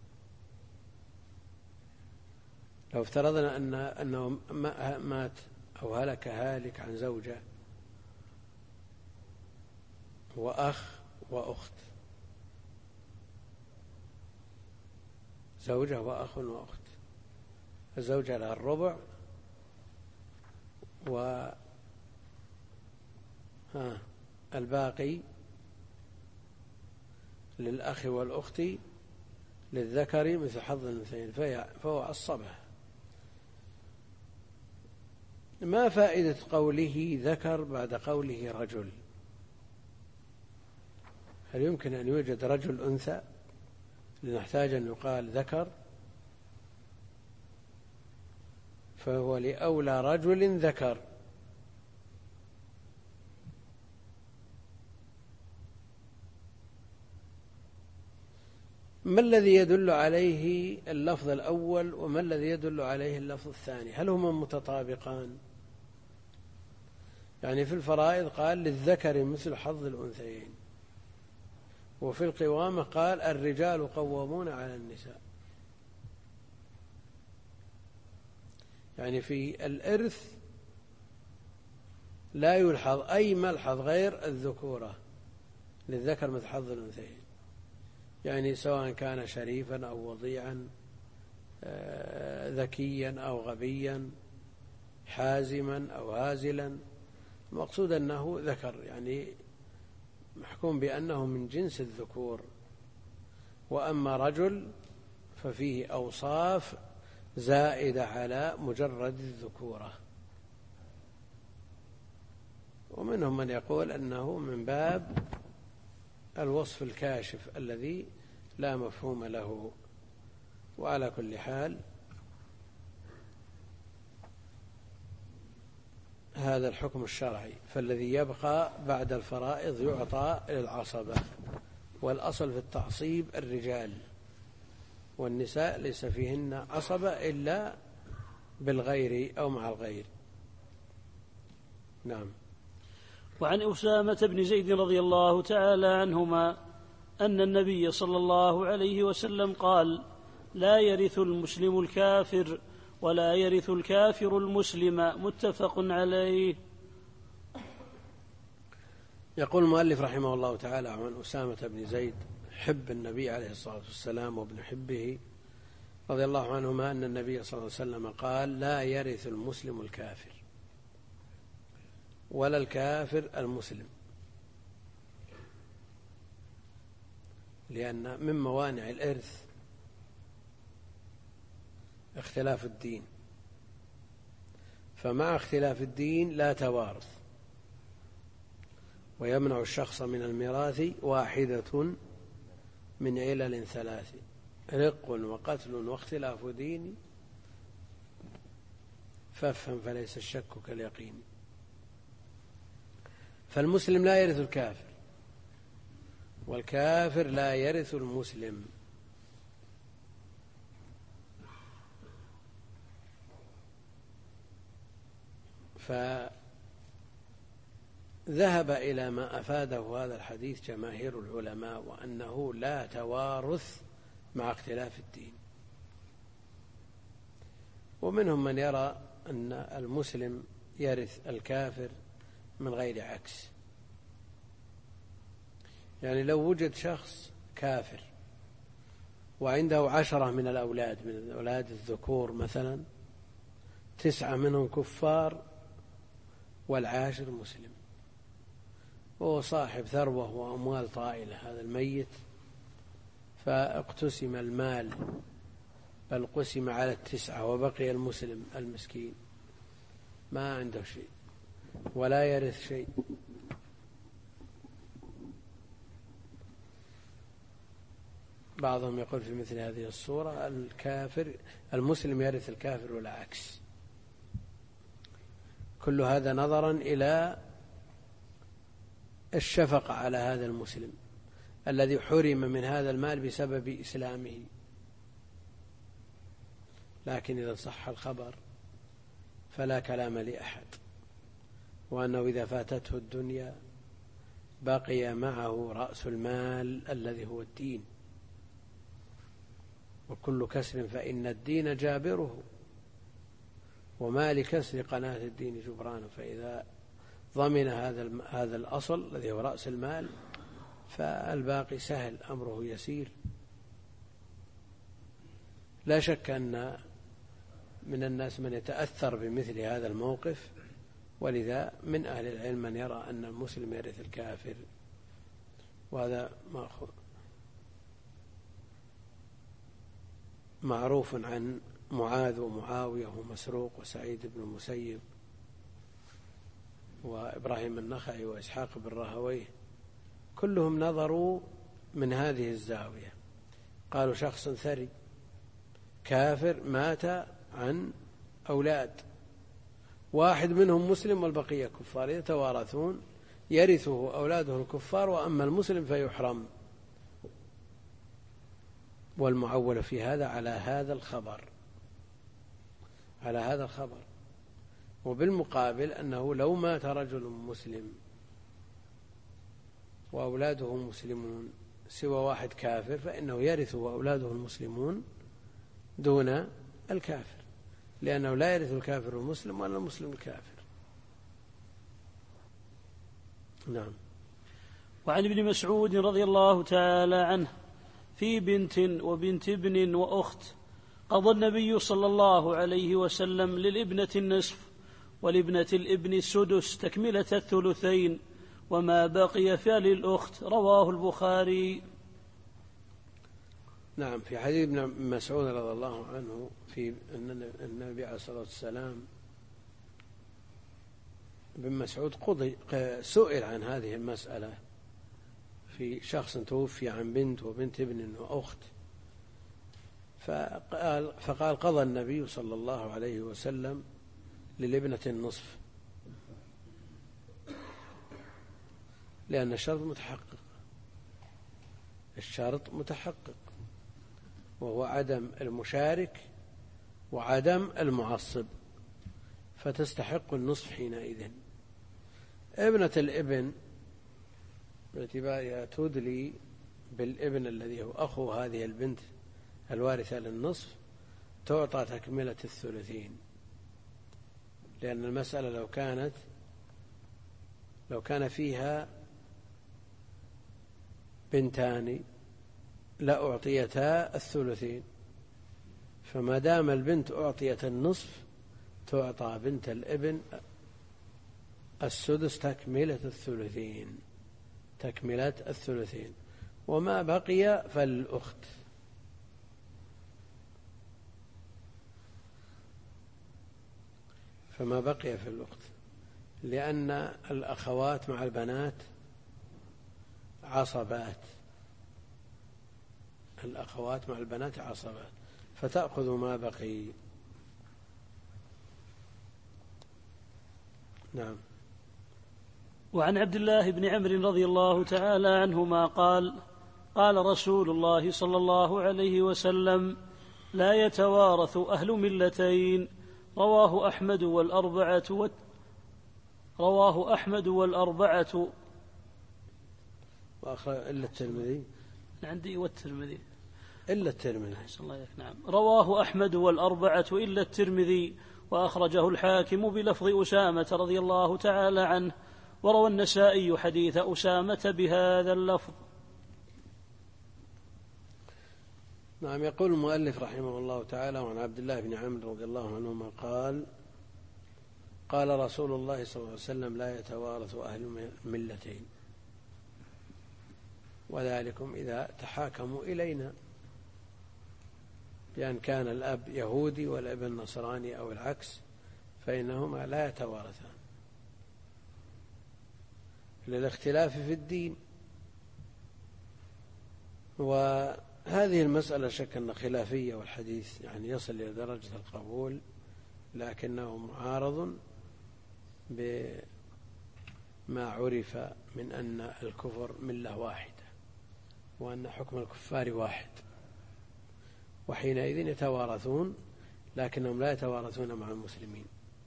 لو افترضنا أن أنه مات أو هلك هالك عن زوجة وأخ وأخت، زوجة وأخ وأخت، الزوجة لها الربع والباقي للأخ والأخت للذكر مثل حظ الأنثيين، فهو عصبه. ما فائدة قوله ذكر بعد قوله رجل؟ هل يمكن أن يوجد رجل أنثى لنحتاج أن يقال ذكر؟ فهو لأولى رجل ذكر. ما الذي يدل عليه اللفظ الأول وما الذي يدل عليه اللفظ الثاني؟ هل هما متطابقان؟ يعني في الفرائض قال للذكر مثل حظ الأنثيين، وفي القوامة قال الرجال قوامون على النساء. يعني في الإرث لا يلحظ أي ملحظ غير الذكورة، للذكر مثل حظ الأنثيين، يعني سواء كان شريفا أو وضيعا ذكيا أو غبيا، حازما أو هازلا. المقصود أنه ذكر، يعني محكوم بأنه من جنس الذكور. وأما رجل ففيه أوصاف زائدة على مجرد الذكورة. ومنهم من يقول أنه من باب الوصف الكاشف الذي لا مفهوم له. وعلى كل حال هذا الحكم الشرعي، فالذي يبقى بعد الفرائض يعطى للعصبة، والأصل في التعصيب الرجال، والنساء ليس فيهن عصبة إلا بالغير أو مع الغير. نعم. وعن أسامة بن زيد رضي الله تعالى عنهما أن النبي صلى الله عليه وسلم قال: لا يرث المسلم الكافر ولا يرث الكافر المسلم، متفق عليه. يقول المؤلف رحمه الله تعالى عن أسامة بن زيد حب النبي عليه الصلاة والسلام وابن حبه رضي الله عنهما أن النبي صلى الله عليه وسلم قال: لا يرث المسلم الكافر ولا الكافر المسلم، لأن من موانع الإرث اختلاف الدين، فمع اختلاف الدين لا توارث. ويمنع الشخص من الميراث واحدة من علل ثلاث: رق وقتل واختلاف دين، فافهم فليس الشك كاليقين. فالمسلم لا يرث الكافر، والكافر لا يرث المسلم. فذهب إلى ما أفاده هذا الحديث جماهير العلماء، وأنه لا توارث مع اختلاف الدين. ومنهم من يرى أن المسلم يرث الكافر من غير عكس، يعني لو وجد شخص كافر وعنده عشرة من الأولاد من الأولاد الذكور مثلا، تسعة منهم كفار والعاشر مسلم، وهو صاحب ثروة وأموال طائلة هذا الميت، فاقتسم المال بل قسم على التسعة وبقي المسلم المسكين ما عنده شيء ولا يرث شيء. بعضهم يقول في مثل هذه الصورة الكافر المسلم يرث الكافر ولا عكس. كل هذا نظرا إلى الشفقة على هذا المسلم الذي حرم من هذا المال بسبب إسلامه. لكن إذا صح الخبر فلا كلام لأحد، وأنه إذا فاتته الدنيا بقي معه رأس المال الذي هو الدين، وكل كسر فإن الدين جابره، وما لكسر قناة الدين جبران. فإذا ضمن هذا هذا الأصل الذي هو رأس المال فالباقي سهل، أمره يسير. لا شك أن من الناس من يتأثر بمثل هذا الموقف، ولذا من أهل العلم من يرى أن المسلم يرث الكافر، وهذا معروف عن معاذ ومعاوية ومسروق وسعيد بن المسيب وإبراهيم النخعي وإسحاق بن راهويه، كلهم نظروا من هذه الزاوية. قالوا شخص ثري كافر مات عن أولاد، واحد منهم مسلم والبقية كفار، يتوارثون، يرثه أولاده الكفار، وأما المسلم فيحرم. والمعول في هذا على هذا الخبر على هذا الخبر وبالمقابل أنه لو مات رجل مسلم وأولاده مسلمون سوى واحد كافر فإنه يرثه وأولاده المسلمون دون الكافر، لأنه لا يرث الكافر المسلم ولا المسلم الكافر. نعم. وعن ابن مسعود رضي الله تعالى عنه في بنت وبنت ابن وأخت، قضى النبي صلى الله عليه وسلم للابنة النصف ولابنة الابن السدس تكملة الثلثين، وما بقي فللأخت. رواه البخاري. نعم. في حديث ابن مسعود رضي الله عنه في أن النبي عليه الصلاة والسلام ابن مسعود قضي سئل عن هذه المسألة في شخص توفي عن بنت وبنت ابن وأخت، فقال, فقال قضى النبي صلى الله عليه وسلم للابنة النصف، لأن الشرط متحقق، الشرط متحقق وهو عدم المشارك وعدم المعصب، فتستحق النصف حينئذ. ابنة الابن باعتبارها تدلي بالابن الذي هو أخو هذه البنت الوارثة للنصف تعطى تكملة الثلثين، لأن المسألة لو كانت لو كان فيها بنتان لأعطيتا الثلثين، فما دام البنت أعطيت النصف تعطى بنت الابن السدس تكملة الثلثين تكملة الثلثين وما بقي فالأخت. فما بقي في الأخت لأن الأخوات مع البنات عصبات، الأخوات مع البنات عصبات، فتأخذ ما بقي. نعم. وعن عبد الله بن عمرو رضي الله تعالى عنهما قال قال رسول الله صلى الله عليه وسلم: لا يتوارث أهل ملتين. رواه أحمد والأربعة و... رواه أحمد والأربعة وأخرج إلا الترمذي. عندي والترمذي إلا الترمذي. نعم. رواه أحمد والأربعة إلا الترمذي، وأخرجه الحاكم بلفظ أسامة رضي الله تعالى عنه، وروى النسائي حديث أسامة بهذا اللفظ. نعم. يقول المؤلف رحمه الله تعالى: وعن عبد الله بن عمرو رضي الله عنهما قال قال رسول الله صلى الله عليه وسلم: لا يتوارث أهل ملتين، وذلكم إذا تحاكموا إلينا، بأن كان الأب يهودي والابن نصراني أو العكس، فإنهما لا يتوارثان للاختلاف في الدين. وهذه المسألة شك أن خلافية، والحديث يعني يصل إلى درجة القبول، لكنه معارض بما عرف من أن الكفر ملة واحدة وأن حكم الكفار واحد، وحينئذ يتوارثون، لكنهم لا يتوارثون مع المسلمين.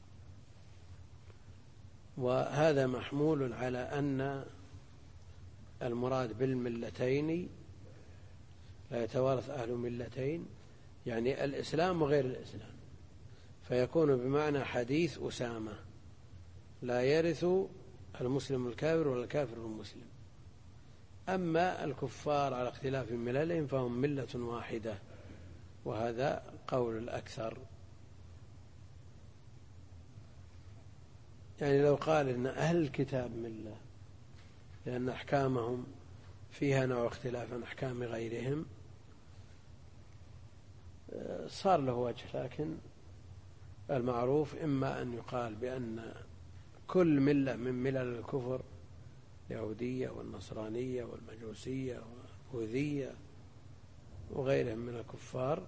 وهذا محمول على أن المراد بالملتين لا يتوارث أهل ملتين يعني الإسلام وغير الإسلام، فيكون بمعنى حديث أسامة: لا يرث المسلم الكافر ولا الكافر المسلم. أما الكفار على اختلاف مللهم فهم ملة واحدة، وهذا قول الأكثر. يعني لو قال إن أهل الكتاب ملة لأن أحكامهم فيها نوع اختلاف عن أحكام غيرهم صار له وجه، لكن المعروف إما أن يقال بأن كل ملة من ملل الكفر، اليهودية والنصرانية والمجوسية والبوذية وغيرهم من الكفار،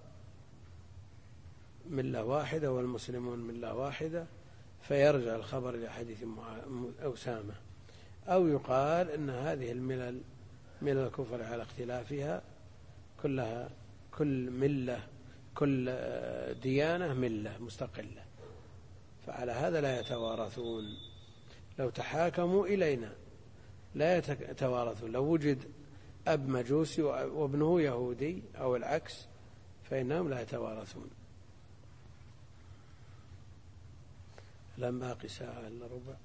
ملة واحدة والمسلمون ملة واحدة، فيرجع الخبر إلى حديث أسامة. أو يقال إن هذه الملل من الكفر على اختلافها كلها، كل ملة كل ديانة ملة مستقلة، فعلى هذا لا يتوارثون. لو تحاكموا إلينا لا يتوارثون، لو وجد أب مجوسي وابنه يهودي أو العكس فإنهم لا يتوارثون. لم باقي ساعة إلا ربع.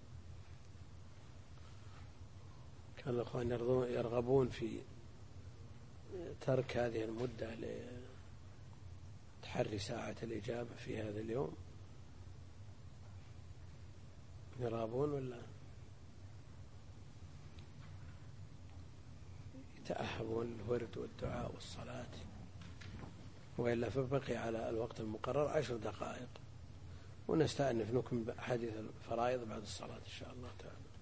كان الأخوان يرغبون في ترك هذه المدة تحري ساعة الإجابة في هذا اليوم؟ يرابون ولا يتأهبون الورد والدعاء والصلاة؟ وإلا فبقي على الوقت المقرر عشر دقائق، ونستأنف نكمل حديث الفرائض بعد الصلاة إن شاء الله تعالى.